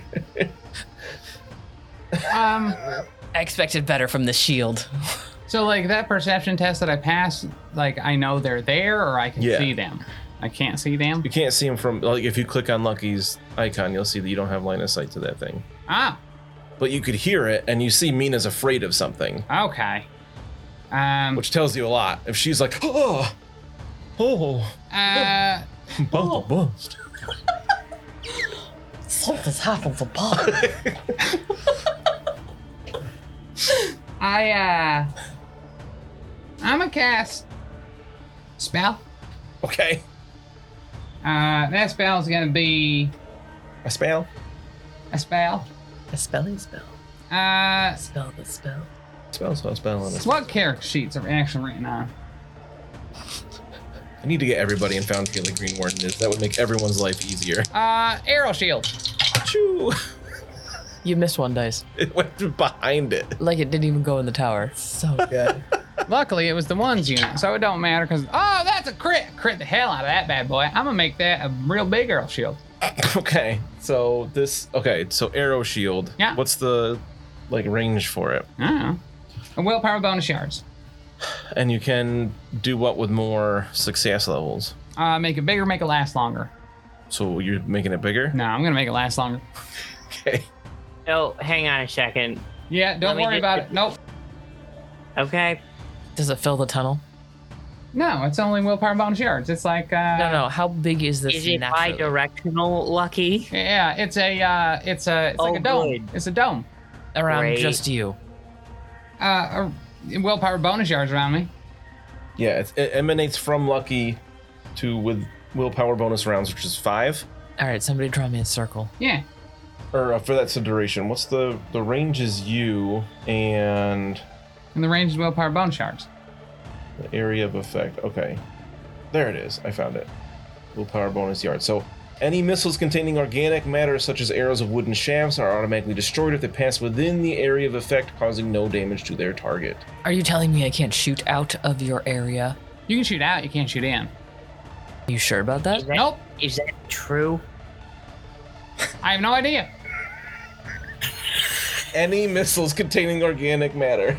[SPEAKER 3] I expected better from the shield.
[SPEAKER 1] So like that perception test that I passed, like I know they're there or I can
[SPEAKER 2] Yeah.
[SPEAKER 1] see them. I can't see them.
[SPEAKER 2] You can't see him from like if you click on Lucky's icon, you'll see that you don't have line of sight to that thing.
[SPEAKER 1] Ah,
[SPEAKER 2] But you could hear it, and you see Mina's afraid of something,
[SPEAKER 1] okay.
[SPEAKER 2] which tells you a lot. If she's like, bust.
[SPEAKER 3] Something's happened to Bob.
[SPEAKER 1] I'm gonna cast spell.
[SPEAKER 2] Okay.
[SPEAKER 1] That spell is gonna be
[SPEAKER 2] A spell?
[SPEAKER 1] a spell.
[SPEAKER 3] A spelling spell. Spell the spell.
[SPEAKER 2] Spell on this.
[SPEAKER 1] What character sheets are actually written on?
[SPEAKER 2] I need to get everybody in Foundry like Green Warden is. That would make everyone's life easier.
[SPEAKER 1] Arrow shield.
[SPEAKER 2] Choo!
[SPEAKER 3] You missed one dice.
[SPEAKER 2] It went behind it.
[SPEAKER 3] Like it didn't even go in the tower. So good.
[SPEAKER 1] Luckily, it was the ones unit, so it don't matter because that's a crit. Crit the hell out of that bad boy. I'm gonna make that a real big arrow shield.
[SPEAKER 2] Okay, so arrow shield.
[SPEAKER 1] Yeah.
[SPEAKER 2] What's the range for it?
[SPEAKER 1] I don't know. A willpower bonus yards.
[SPEAKER 2] And you can do what with more success levels?
[SPEAKER 1] Make it bigger, make it last longer.
[SPEAKER 2] So you're making it bigger?
[SPEAKER 1] No, I'm gonna make it last longer.
[SPEAKER 2] Okay.
[SPEAKER 7] Oh, hang on a second.
[SPEAKER 1] Yeah, don't
[SPEAKER 7] Let me
[SPEAKER 1] worry
[SPEAKER 7] just-
[SPEAKER 1] about it. Nope.
[SPEAKER 7] Okay.
[SPEAKER 3] Does it fill the tunnel?
[SPEAKER 1] No, it's only willpower bonus yards. It's like
[SPEAKER 3] No. How big is this?
[SPEAKER 7] Is it
[SPEAKER 3] naturally?
[SPEAKER 7] bi-directional, Lucky?
[SPEAKER 1] Yeah, it's like
[SPEAKER 7] Oh,
[SPEAKER 1] a dome.
[SPEAKER 7] good.
[SPEAKER 1] It's a dome.
[SPEAKER 3] Around
[SPEAKER 7] Great.
[SPEAKER 3] just you.
[SPEAKER 1] Willpower bonus yards around me.
[SPEAKER 2] Yeah, it emanates from Lucky with willpower bonus rounds, which is 5.
[SPEAKER 3] All right, somebody draw me a circle.
[SPEAKER 1] Yeah.
[SPEAKER 2] Or for that's the duration. What's the range is you and
[SPEAKER 1] And the range is willpower bonus yards.
[SPEAKER 2] the area of effect. Okay. There it is. I found it. Willpower bonus yard. So any missiles containing organic matter such as arrows of wooden shafts are automatically destroyed if they pass within the area of effect, causing no damage to their target.
[SPEAKER 3] Are you telling me I can't shoot out of your area?
[SPEAKER 1] You can shoot out, you can't shoot in.
[SPEAKER 3] You sure about that?
[SPEAKER 7] Is that,
[SPEAKER 1] Nope.
[SPEAKER 7] Is that true?
[SPEAKER 1] I have no idea.
[SPEAKER 2] Any missiles containing organic matter.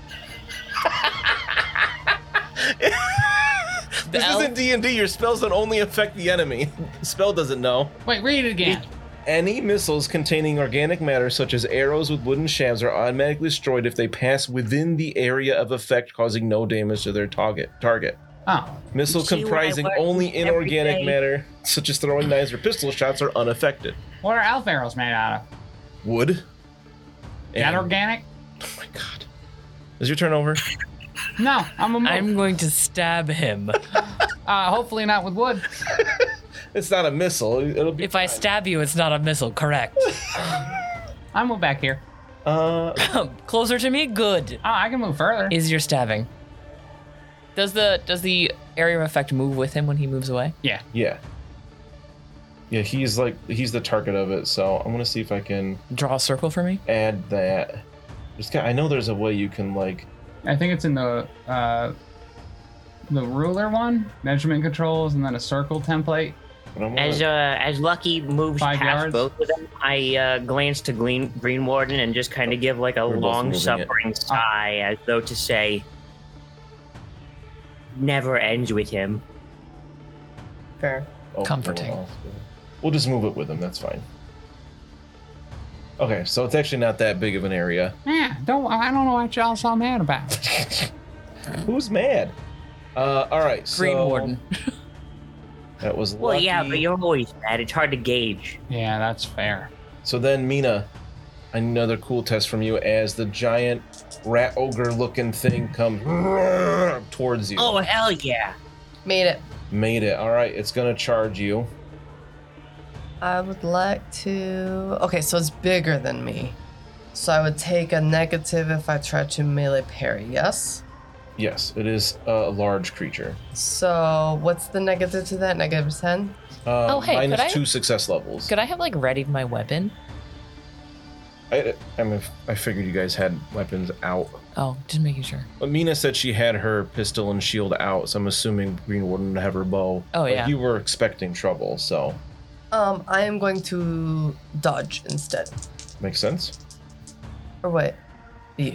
[SPEAKER 2] This isn't D&D. Your spells don't only affect the enemy. The spell doesn't know.
[SPEAKER 1] Wait, read it again.
[SPEAKER 2] Any missiles containing organic matter, such as arrows with wooden shafts, are automatically destroyed if they pass within the area of effect, causing no damage to their target.
[SPEAKER 1] Oh.
[SPEAKER 2] Missiles
[SPEAKER 7] See what I
[SPEAKER 2] comprising
[SPEAKER 7] learn
[SPEAKER 2] only
[SPEAKER 7] every
[SPEAKER 2] inorganic
[SPEAKER 7] day?
[SPEAKER 2] matter, such as throwing knives or pistol shots, are unaffected.
[SPEAKER 1] What are elf arrows made out of?
[SPEAKER 2] Wood.
[SPEAKER 1] That
[SPEAKER 2] And-
[SPEAKER 1] organic?
[SPEAKER 2] Oh my god. Is your turn over?
[SPEAKER 1] No, I'm a
[SPEAKER 3] I'm going to stab him.
[SPEAKER 1] hopefully not with wood.
[SPEAKER 2] It's not a missile. It'll be.
[SPEAKER 3] If I stab you, it's not a missile, correct?
[SPEAKER 1] I move back here.
[SPEAKER 3] Closer to me? Good.
[SPEAKER 1] Oh, I can move further.
[SPEAKER 3] Is your stabbing. Does the area of effect move with him when he moves away?
[SPEAKER 1] Yeah.
[SPEAKER 2] Yeah. Yeah, he's the target of it, so I'm gonna see if I can
[SPEAKER 3] Draw a circle for me?
[SPEAKER 2] add that. I know there's a way you can
[SPEAKER 1] I think it's in the ruler one, measurement controls, and then a circle template.
[SPEAKER 2] but I'm gonna-
[SPEAKER 7] As Lucky moves
[SPEAKER 1] 5
[SPEAKER 7] past
[SPEAKER 1] yards.
[SPEAKER 7] both of them, I glance to Green Warden and just kind of give like a
[SPEAKER 2] We're both
[SPEAKER 7] long
[SPEAKER 2] moving it.
[SPEAKER 7] suffering sigh, as though to say, "Never ends with him."
[SPEAKER 5] Fair.
[SPEAKER 2] Oh,
[SPEAKER 3] Comforting.
[SPEAKER 2] no, we'll just move it with him. That's fine. Okay, so it's actually not that big of an area.
[SPEAKER 1] Yeah, I don't know what y'all so mad about.
[SPEAKER 2] Who's mad? All right.
[SPEAKER 3] Green
[SPEAKER 2] so
[SPEAKER 3] Warden.
[SPEAKER 2] That was
[SPEAKER 7] Well,
[SPEAKER 2] Lucky.
[SPEAKER 7] yeah, but you're always mad. It's hard to gauge.
[SPEAKER 1] Yeah, that's fair.
[SPEAKER 2] So then, Mina, another cool test from you as the giant rat ogre looking thing comes towards you.
[SPEAKER 7] Oh, hell yeah.
[SPEAKER 5] Made it.
[SPEAKER 2] Made it. All right, it's gonna charge you.
[SPEAKER 5] I would like to. Okay, so it's bigger than me. So I would take a negative if I try to melee parry, yes?
[SPEAKER 2] Yes, it is a large creature.
[SPEAKER 5] So what's the negative to that? Negative 10?
[SPEAKER 3] Oh, hey, could I-
[SPEAKER 2] minus 2 success levels.
[SPEAKER 3] Could I have like readied my weapon?
[SPEAKER 2] I mean, I figured you guys had weapons out.
[SPEAKER 3] Oh, just making sure.
[SPEAKER 2] But Mina said she had her pistol and shield out, so I'm assuming Green Warden would have her bow.
[SPEAKER 3] Oh,
[SPEAKER 2] But
[SPEAKER 3] yeah.
[SPEAKER 2] you were expecting trouble, so
[SPEAKER 5] I am going to dodge instead.
[SPEAKER 2] makes sense.
[SPEAKER 5] Or wait. B.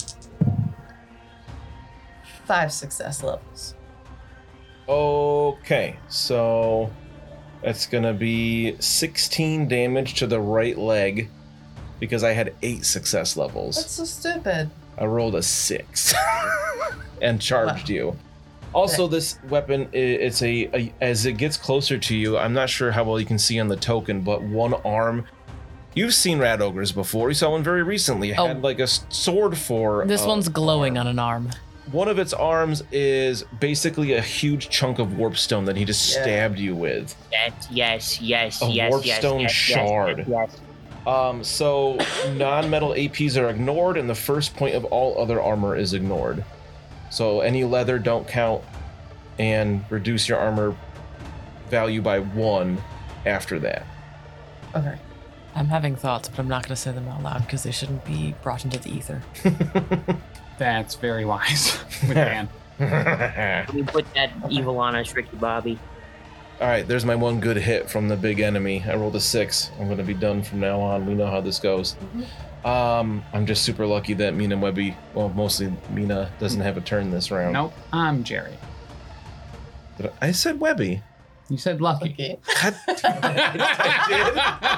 [SPEAKER 5] 5 success levels.
[SPEAKER 2] Okay, so that's gonna be 16 damage to the right leg because I had 8 success levels.
[SPEAKER 5] That's so stupid.
[SPEAKER 2] I rolled a 6 and charged you. Also, this weapon, it's as it gets closer to you, I'm not sure how well you can see on the token, but one arm. You've seen rat ogres before. You saw one very recently. It had like a sword for.
[SPEAKER 3] This one's glowing on an arm.
[SPEAKER 2] One of its arms is basically a huge chunk of warpstone that he just stabbed you with.
[SPEAKER 7] Yes.
[SPEAKER 2] A warpstone shard.
[SPEAKER 7] Yes.
[SPEAKER 2] So non-metal APs are ignored, and the first point of all other armor is ignored. So any leather don't count, and reduce your armor value by 1 after that.
[SPEAKER 5] Okay.
[SPEAKER 3] I'm having thoughts, but I'm not going to say them out loud because they shouldn't be brought into the ether.
[SPEAKER 1] That's very wise with Dan.
[SPEAKER 7] We put that evil on us, Ricky Bobby.
[SPEAKER 2] All right, there's my one good hit from the big enemy. I rolled a 6. I'm gonna be done from now on. We know how this goes. I'm just super lucky that Mina Webby, well, mostly Mina, doesn't have a turn this round.
[SPEAKER 1] Nope, I'm Jerry.
[SPEAKER 2] I said Webby.
[SPEAKER 1] You said lucky.
[SPEAKER 5] Okay.
[SPEAKER 2] God damn it, I did.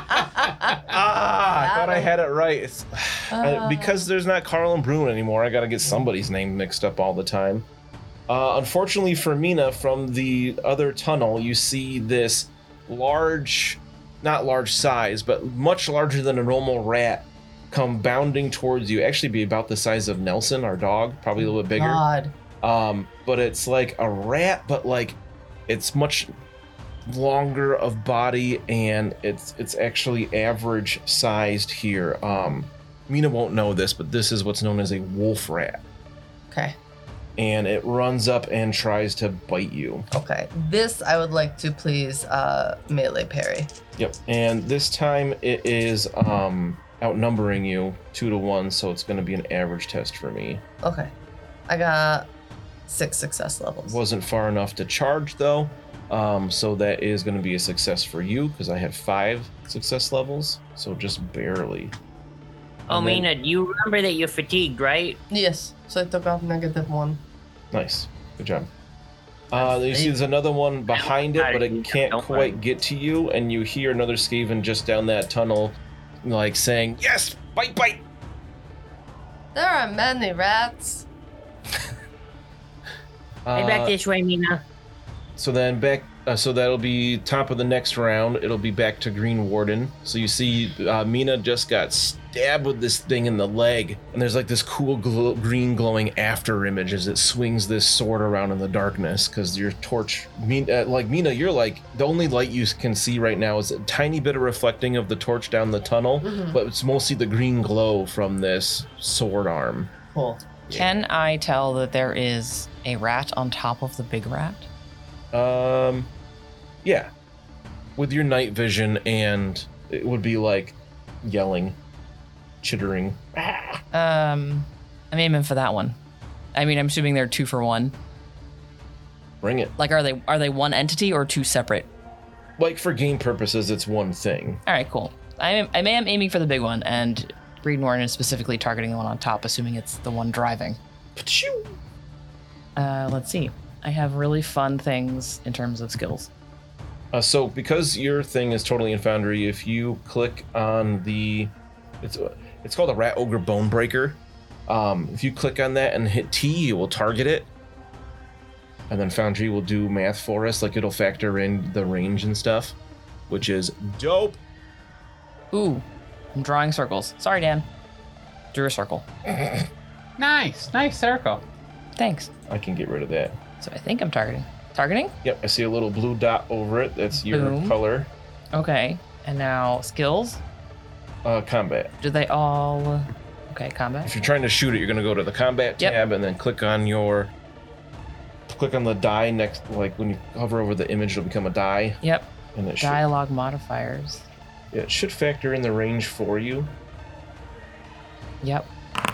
[SPEAKER 2] I thought I had it right. It's, because there's not Carl and Bruin anymore, I gotta get somebody's name mixed up all the time. Unfortunately for Mina, from the other tunnel, you see this large, not large size, but much larger than a normal rat come bounding towards you. Actually be about the size of Nelson, our dog, probably a little bit bigger.
[SPEAKER 5] God.
[SPEAKER 2] But it's like a rat, but like it's much longer of body, and it's actually average sized here. Mina won't know this, but this is what's known as a wolf rat,
[SPEAKER 5] Okay.
[SPEAKER 2] and it runs up and tries to bite you.
[SPEAKER 5] Okay. This I would like to please melee parry.
[SPEAKER 2] Yep, and this time it is outnumbering you 2 to 1, so it's going to be an average test for me.
[SPEAKER 5] Okay. I got 6 success levels.
[SPEAKER 2] Wasn't far enough to charge though. So that is going to be a success for you because I have 5 success levels, so just barely.
[SPEAKER 7] Oh,
[SPEAKER 2] And then-
[SPEAKER 7] Mina, you remember that you're fatigued, right?
[SPEAKER 5] Yes. So I took off -1.
[SPEAKER 2] Nice, good job. You see there's another one behind it, but it can't quite get to you, and you hear another Skaven just down that tunnel, like saying, "Yes, bite, bite."
[SPEAKER 5] There are many rats.
[SPEAKER 7] Hey, back this way, Mina.
[SPEAKER 2] So then back, so that'll be top of the next round. It'll be back to Green Warden. So you see, Mina just got stabbed with this thing in the leg, and there's like this cool green glowing after image as it swings this sword around in the darkness. Because your torch, like Mina, you're like the only light you can see right now is a tiny bit of reflecting of the torch down the tunnel, but it's mostly the green glow from this sword arm.
[SPEAKER 5] Cool.
[SPEAKER 3] Can I tell that there is a rat on top of the big rat?
[SPEAKER 2] Yeah, with your night vision, and it would be like yelling, chittering.
[SPEAKER 3] I'm aiming for that one. I mean, I'm assuming they're 2 for 1.
[SPEAKER 2] Bring it.
[SPEAKER 3] Like, are they one entity or 2 separate?
[SPEAKER 2] Like for game purposes, it's one thing.
[SPEAKER 3] All right, cool. I am aiming for the big one, and Green Warden is specifically targeting the one on top, assuming it's the one driving.
[SPEAKER 2] Pachoo!
[SPEAKER 3] Let's see. I have really fun things in terms of skills.
[SPEAKER 2] So because your thing is totally in Foundry, if you click on the, it's called a Rat Ogre Bone Breaker. If you click on that and hit T, it will target it. And then Foundry will do math for us, like it'll factor in the range and stuff, which is dope.
[SPEAKER 3] Ooh, I'm drawing circles. Sorry, Dan. Drew a circle.
[SPEAKER 1] Nice circle.
[SPEAKER 3] Thanks.
[SPEAKER 2] I can get rid of that.
[SPEAKER 3] So I think I'm targeting. Targeting?
[SPEAKER 2] Yep, I see a little blue dot over it. That's your
[SPEAKER 3] Boom.
[SPEAKER 2] color.
[SPEAKER 3] Okay. And now skills.
[SPEAKER 2] Combat.
[SPEAKER 3] Do they all? Okay, combat.
[SPEAKER 2] If you're trying to shoot it, you're going to go to the combat
[SPEAKER 3] Yep.
[SPEAKER 2] tab and then click on the die next. Like when you hover over the image, it'll become a die.
[SPEAKER 3] Yep.
[SPEAKER 2] And it
[SPEAKER 3] Dialogue modifiers.
[SPEAKER 2] it should factor in the range for you.
[SPEAKER 3] Yep.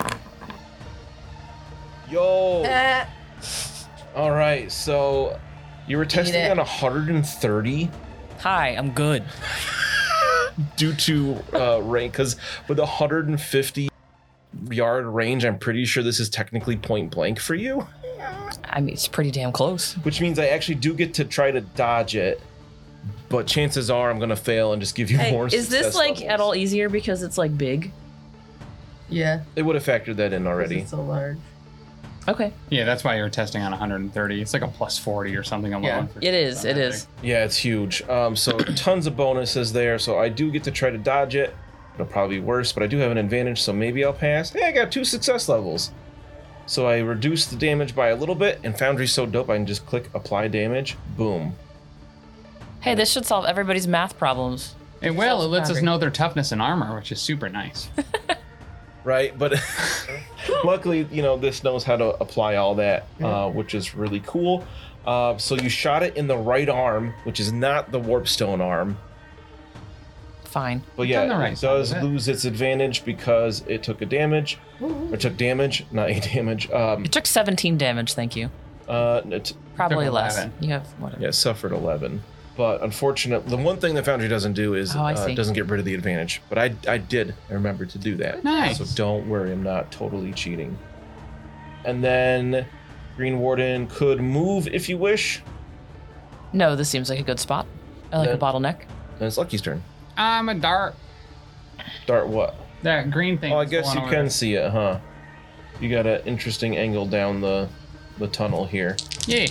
[SPEAKER 2] Yo.
[SPEAKER 5] Eh.
[SPEAKER 2] All right, so you were testing
[SPEAKER 5] it.
[SPEAKER 2] on 130
[SPEAKER 3] Hi, I'm good.
[SPEAKER 2] due to range, because with 150 yard range, I'm pretty sure this is technically point blank for you,
[SPEAKER 3] I mean, it's pretty damn close.
[SPEAKER 2] which means I actually do get to try to dodge it, but chances are I'm gonna fail and just give you more.
[SPEAKER 3] Is this
[SPEAKER 2] success
[SPEAKER 3] like
[SPEAKER 2] levels.
[SPEAKER 3] at all easier because it's like big?
[SPEAKER 5] Yeah.
[SPEAKER 2] It would have factored that in
[SPEAKER 5] 'cause
[SPEAKER 2] already.
[SPEAKER 5] It's so large.
[SPEAKER 3] Okay.
[SPEAKER 1] Yeah, that's why you were testing on 130. It's like a plus 40 or something alone.
[SPEAKER 5] Yeah,
[SPEAKER 3] It is. It is.
[SPEAKER 2] Yeah, it's huge. So tons of bonuses there. So I do get to try to dodge it. It'll probably be worse, but I do have an advantage, so maybe I'll pass. Hey, I got 2 success levels. So I reduce the damage by a little bit, and Foundry's so dope I can just click apply damage. Boom.
[SPEAKER 3] Hey, this should solve everybody's math problems.
[SPEAKER 1] It will. It lets us
[SPEAKER 3] Fabric.
[SPEAKER 1] know their toughness and armor, which is super nice.
[SPEAKER 2] Right, but luckily, this knows how to apply all that, which is really cool. So you shot it in the right arm, which is not the warpstone arm.
[SPEAKER 3] Fine.
[SPEAKER 2] But
[SPEAKER 1] It's on
[SPEAKER 2] yeah,
[SPEAKER 1] the right
[SPEAKER 2] it
[SPEAKER 1] side
[SPEAKER 2] does
[SPEAKER 1] of it.
[SPEAKER 2] lose its advantage because it took a damage. Or took damage, not a damage.
[SPEAKER 3] It took 17 damage. Thank you. Probably
[SPEAKER 1] Took
[SPEAKER 3] less.
[SPEAKER 1] 11.
[SPEAKER 3] You have whatever.
[SPEAKER 2] Yeah, suffered 11. But unfortunately, the one thing that Foundry doesn't do is
[SPEAKER 3] Oh, I see.
[SPEAKER 2] doesn't get rid of the advantage. But I did remember to do that.
[SPEAKER 1] Nice.
[SPEAKER 2] So don't worry, I'm not totally cheating. And then Green Warden could move if you wish.
[SPEAKER 3] No, this seems like a good spot. I like
[SPEAKER 2] Then-
[SPEAKER 3] a bottleneck.
[SPEAKER 2] And it's Lucky's turn.
[SPEAKER 1] I'm a dart.
[SPEAKER 2] Dart what?
[SPEAKER 1] That green thing.
[SPEAKER 2] Oh, I
[SPEAKER 1] is
[SPEAKER 2] guess
[SPEAKER 1] going
[SPEAKER 2] you
[SPEAKER 1] over
[SPEAKER 2] can
[SPEAKER 1] there.
[SPEAKER 2] see it, huh? You got an interesting angle down the tunnel here.
[SPEAKER 1] Yeah.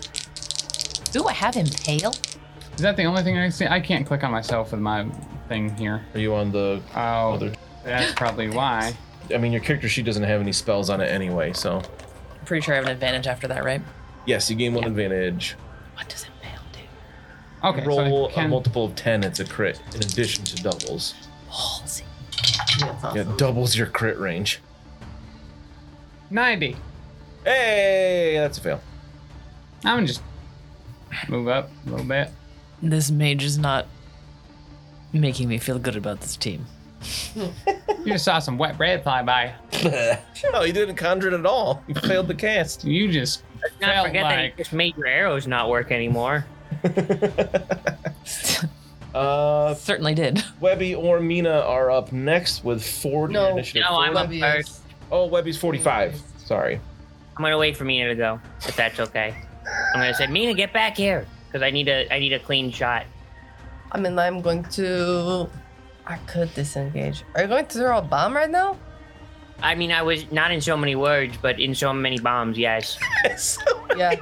[SPEAKER 3] Ooh, I have impale.
[SPEAKER 1] Is that the only thing I see? I can't click on myself with my thing here.
[SPEAKER 2] Are you on the
[SPEAKER 1] Oh,
[SPEAKER 2] other?
[SPEAKER 1] that's probably why.
[SPEAKER 2] I mean, your character sheet doesn't have any spells on it anyway, so
[SPEAKER 3] I'm pretty sure I have an advantage after that, right?
[SPEAKER 2] yes, you gain one advantage.
[SPEAKER 3] What does impale do?
[SPEAKER 1] Okay,
[SPEAKER 2] Roll
[SPEAKER 1] so I
[SPEAKER 2] a
[SPEAKER 1] can,
[SPEAKER 2] multiple of 10, it's a crit, in addition to doubles.
[SPEAKER 3] Ballsy.
[SPEAKER 5] Yeah, it's awesome.
[SPEAKER 2] Yeah, doubles your crit range.
[SPEAKER 1] 90.
[SPEAKER 2] Hey, that's a fail.
[SPEAKER 1] I'm gonna just move up a little bit.
[SPEAKER 3] This mage is not making me feel good about this team.
[SPEAKER 1] You just saw some wet bread fly by.
[SPEAKER 2] No, you didn't conjure it at all. You failed the cast.
[SPEAKER 1] You just
[SPEAKER 4] Not
[SPEAKER 1] felt
[SPEAKER 4] forget that
[SPEAKER 1] like
[SPEAKER 4] you just made your arrows not work anymore.
[SPEAKER 3] Certainly did.
[SPEAKER 2] Webby or Mina are up next with 40
[SPEAKER 5] No.
[SPEAKER 2] initiative.
[SPEAKER 4] No, I'm up
[SPEAKER 5] Webby
[SPEAKER 4] first.
[SPEAKER 5] is-
[SPEAKER 2] Oh, Webby's 45. Sorry.
[SPEAKER 4] I'm gonna wait for Mina to go, if that's okay. I'm gonna say, Mina, get back here, because I need a clean shot.
[SPEAKER 5] I mean, I'm going to. I could disengage. Are you going to throw a bomb right now?
[SPEAKER 4] I mean, I was not in so many words, but in so many bombs, yes.
[SPEAKER 5] Yeah.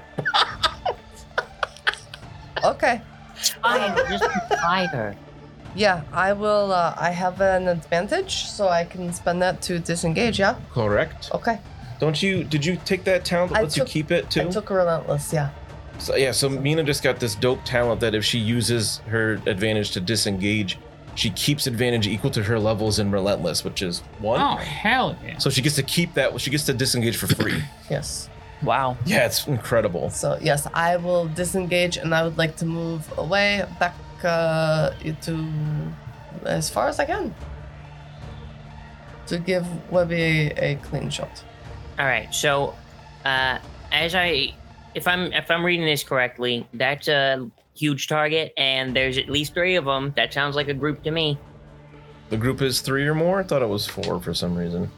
[SPEAKER 5] Okay.
[SPEAKER 4] Fine, just try her.
[SPEAKER 5] Yeah, I will. I have an advantage, so I can spend that to disengage. Yeah.
[SPEAKER 2] Correct.
[SPEAKER 5] Okay.
[SPEAKER 2] Did you take that talent that
[SPEAKER 5] I
[SPEAKER 2] lets you
[SPEAKER 5] took-
[SPEAKER 2] keep it too?
[SPEAKER 5] I took a relentless. Yeah.
[SPEAKER 2] So Mina just got this dope talent that if she uses her advantage to disengage, she keeps advantage equal to her levels in relentless, which is 1.
[SPEAKER 1] oh hell yeah.
[SPEAKER 2] So she gets to keep that. She gets to disengage for free.
[SPEAKER 5] Yes.
[SPEAKER 3] Wow.
[SPEAKER 2] Yeah, it's incredible.
[SPEAKER 5] So yes, I will disengage, and I would like to move away back to as far as I can to give Webby a clean shot.
[SPEAKER 4] All right, so if I'm reading this correctly, that's a huge target, and there's at least 3 of them. That sounds like a group to me.
[SPEAKER 2] The group is 3 or more. I thought it was 4 for some reason.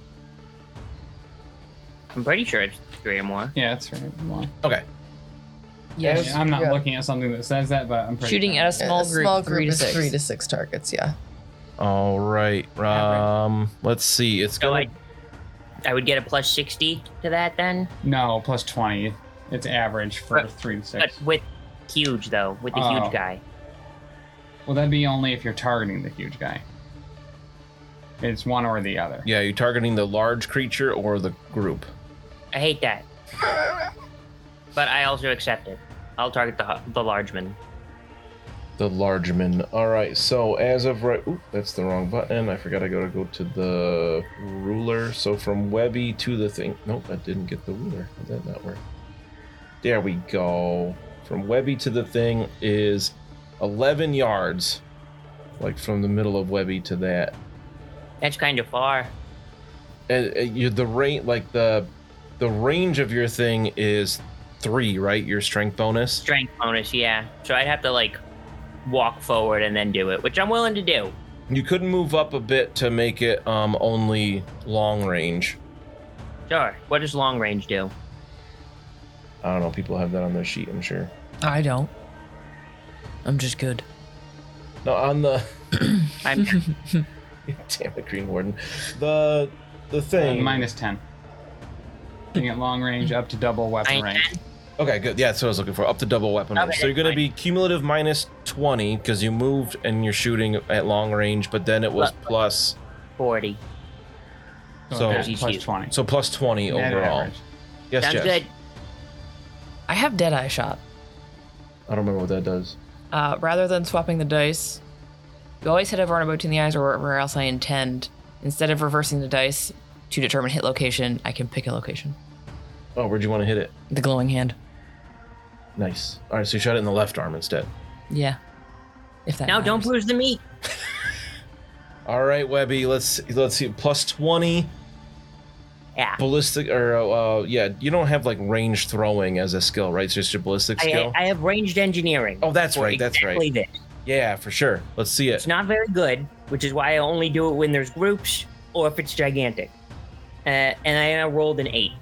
[SPEAKER 4] I'm pretty sure it's 3 or more.
[SPEAKER 1] Yeah, that's right. One.
[SPEAKER 2] Okay.
[SPEAKER 5] Yes.
[SPEAKER 1] Yeah, I'm not
[SPEAKER 5] Yeah.
[SPEAKER 1] looking at something that says that, but I'm pretty
[SPEAKER 3] Shooting at a small
[SPEAKER 5] A
[SPEAKER 3] group,
[SPEAKER 5] small
[SPEAKER 3] 3 to
[SPEAKER 5] is
[SPEAKER 3] 6.
[SPEAKER 5] 3 to 6 targets. Yeah.
[SPEAKER 2] All right. Let's see. It's
[SPEAKER 4] So
[SPEAKER 2] gonna.
[SPEAKER 4] I would get a plus 60 to that then,
[SPEAKER 1] No, plus 20. It's average for
[SPEAKER 4] But-
[SPEAKER 1] 3 to
[SPEAKER 4] but
[SPEAKER 1] 6.
[SPEAKER 4] with huge though, with the
[SPEAKER 1] Oh.
[SPEAKER 4] huge guy.
[SPEAKER 1] Well, that'd be only if you're targeting the huge guy. It's one or the other.
[SPEAKER 2] Yeah, you targeting the large creature or the group?
[SPEAKER 4] I hate that, but I also accept it. I'll target the large man.
[SPEAKER 2] The Largeman. All right, so as of right... Oop, that's the wrong button. I forgot I gotta go to the ruler. So from Webby to the thing... Nope, I didn't get the ruler. How did that not work? There we go. From Webby to the thing is 11 yards. Like from the middle of Webby to that.
[SPEAKER 7] That's kind of far.
[SPEAKER 2] And the rate, like the range of your thing is 3, right? Your strength bonus?
[SPEAKER 7] Strength bonus, yeah. So I'd have to, like, walk forward and then do it, which I'm willing to do.
[SPEAKER 2] You could move up a bit to make it only long range.
[SPEAKER 7] Sure. What does long range do?
[SPEAKER 2] I don't know. People have that on their sheet, I'm sure.
[SPEAKER 3] I don't. I'm just good.
[SPEAKER 2] No, on the...
[SPEAKER 7] I'm
[SPEAKER 2] Damn it, Green Warden. The thing...
[SPEAKER 1] -10. You get long range up to double weapon
[SPEAKER 7] Minus
[SPEAKER 1] range.
[SPEAKER 7] 10?
[SPEAKER 2] Okay, good. Yeah, that's what I was looking for. Up to double weapon range.
[SPEAKER 7] Okay,
[SPEAKER 2] So you're going to
[SPEAKER 7] fine.
[SPEAKER 2] be cumulative minus 20 because you moved and you're shooting at long range, but then it was plus...
[SPEAKER 7] 40.
[SPEAKER 2] So-
[SPEAKER 1] that's
[SPEAKER 7] Each
[SPEAKER 1] plus
[SPEAKER 7] use.
[SPEAKER 1] 20.
[SPEAKER 2] So plus 20
[SPEAKER 1] Net
[SPEAKER 2] overall.
[SPEAKER 1] average.
[SPEAKER 2] Yes,
[SPEAKER 7] Sounds
[SPEAKER 2] Jess.
[SPEAKER 7] good.
[SPEAKER 3] I have Deadeye Shot.
[SPEAKER 2] I don't remember what that does.
[SPEAKER 3] Rather than swapping the dice, you always hit a vulnerability in the eyes or wherever else I intend. Instead of reversing the dice to determine hit location, I can pick a location.
[SPEAKER 2] Oh, where'd you want to hit it?
[SPEAKER 3] The glowing hand.
[SPEAKER 2] Nice. All right, so you shot it in the left arm instead.
[SPEAKER 3] Yeah. If that
[SPEAKER 7] Now don't
[SPEAKER 3] matters.
[SPEAKER 7] bruise the meat.
[SPEAKER 2] All right, Webby, let's see. Plus 20
[SPEAKER 7] Yeah.
[SPEAKER 2] ballistic, or yeah, you don't have like range throwing as a skill, right? It's just your ballistic skill.
[SPEAKER 7] I have ranged engineering.
[SPEAKER 2] Oh, that's
[SPEAKER 7] for
[SPEAKER 2] right. That's
[SPEAKER 7] exactly
[SPEAKER 2] right.
[SPEAKER 7] This.
[SPEAKER 2] Yeah, for sure. Let's see
[SPEAKER 7] It's
[SPEAKER 2] it.
[SPEAKER 7] not very good, which is why I only do it when there's groups or if it's gigantic. And I rolled an 8.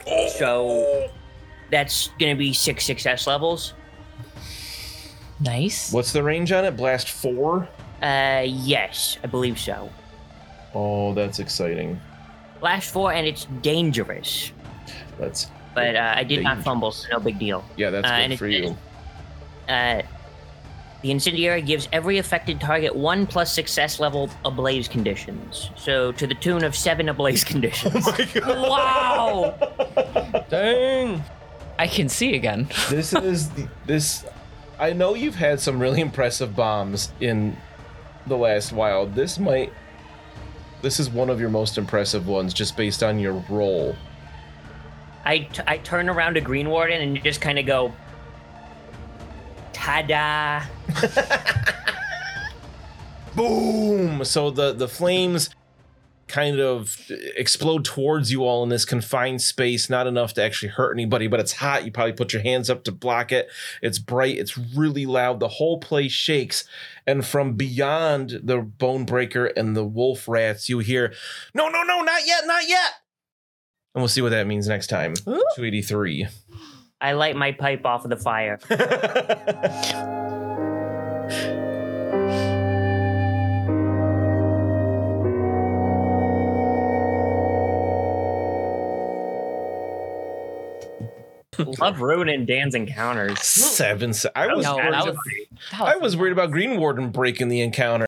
[SPEAKER 7] So that's going to be 6 success levels.
[SPEAKER 3] Nice.
[SPEAKER 2] What's the range on it? Blast 4?
[SPEAKER 7] Yes, I believe so.
[SPEAKER 2] Oh, that's exciting.
[SPEAKER 7] Blast 4, and it's dangerous.
[SPEAKER 2] That's
[SPEAKER 7] But I did not
[SPEAKER 2] Dangerous.
[SPEAKER 7] fumble, so no big deal.
[SPEAKER 2] yeah, that's
[SPEAKER 7] And
[SPEAKER 2] good for
[SPEAKER 7] it's-
[SPEAKER 2] you.
[SPEAKER 7] The incendiary gives every affected target 1 plus success level ablaze conditions. So to the tune of 7 ablaze conditions.
[SPEAKER 3] Wow.
[SPEAKER 2] Dang.
[SPEAKER 3] I can see again.
[SPEAKER 2] This is this. I know you've had some really impressive bombs in the last while. This is one of your most impressive ones, just based on your roll.
[SPEAKER 7] I turn around to Green Warden and just kind of go, ta-da.
[SPEAKER 2] Boom! So the flames kind of explode towards you all in this confined space, not enough to actually hurt anybody, but it's hot. You probably put your hands up to block it. It's bright, it's really loud. The whole place shakes. And from beyond the bone breaker and the wolf rats, you hear, no, not yet, not yet. And we'll see what that means next time. 283.
[SPEAKER 7] I light my pipe off of the fire. Love ruining Dan's encounters.
[SPEAKER 2] 7. I was
[SPEAKER 3] No,
[SPEAKER 2] worried,
[SPEAKER 3] that was
[SPEAKER 2] I was worried about Green Warden breaking the encounter.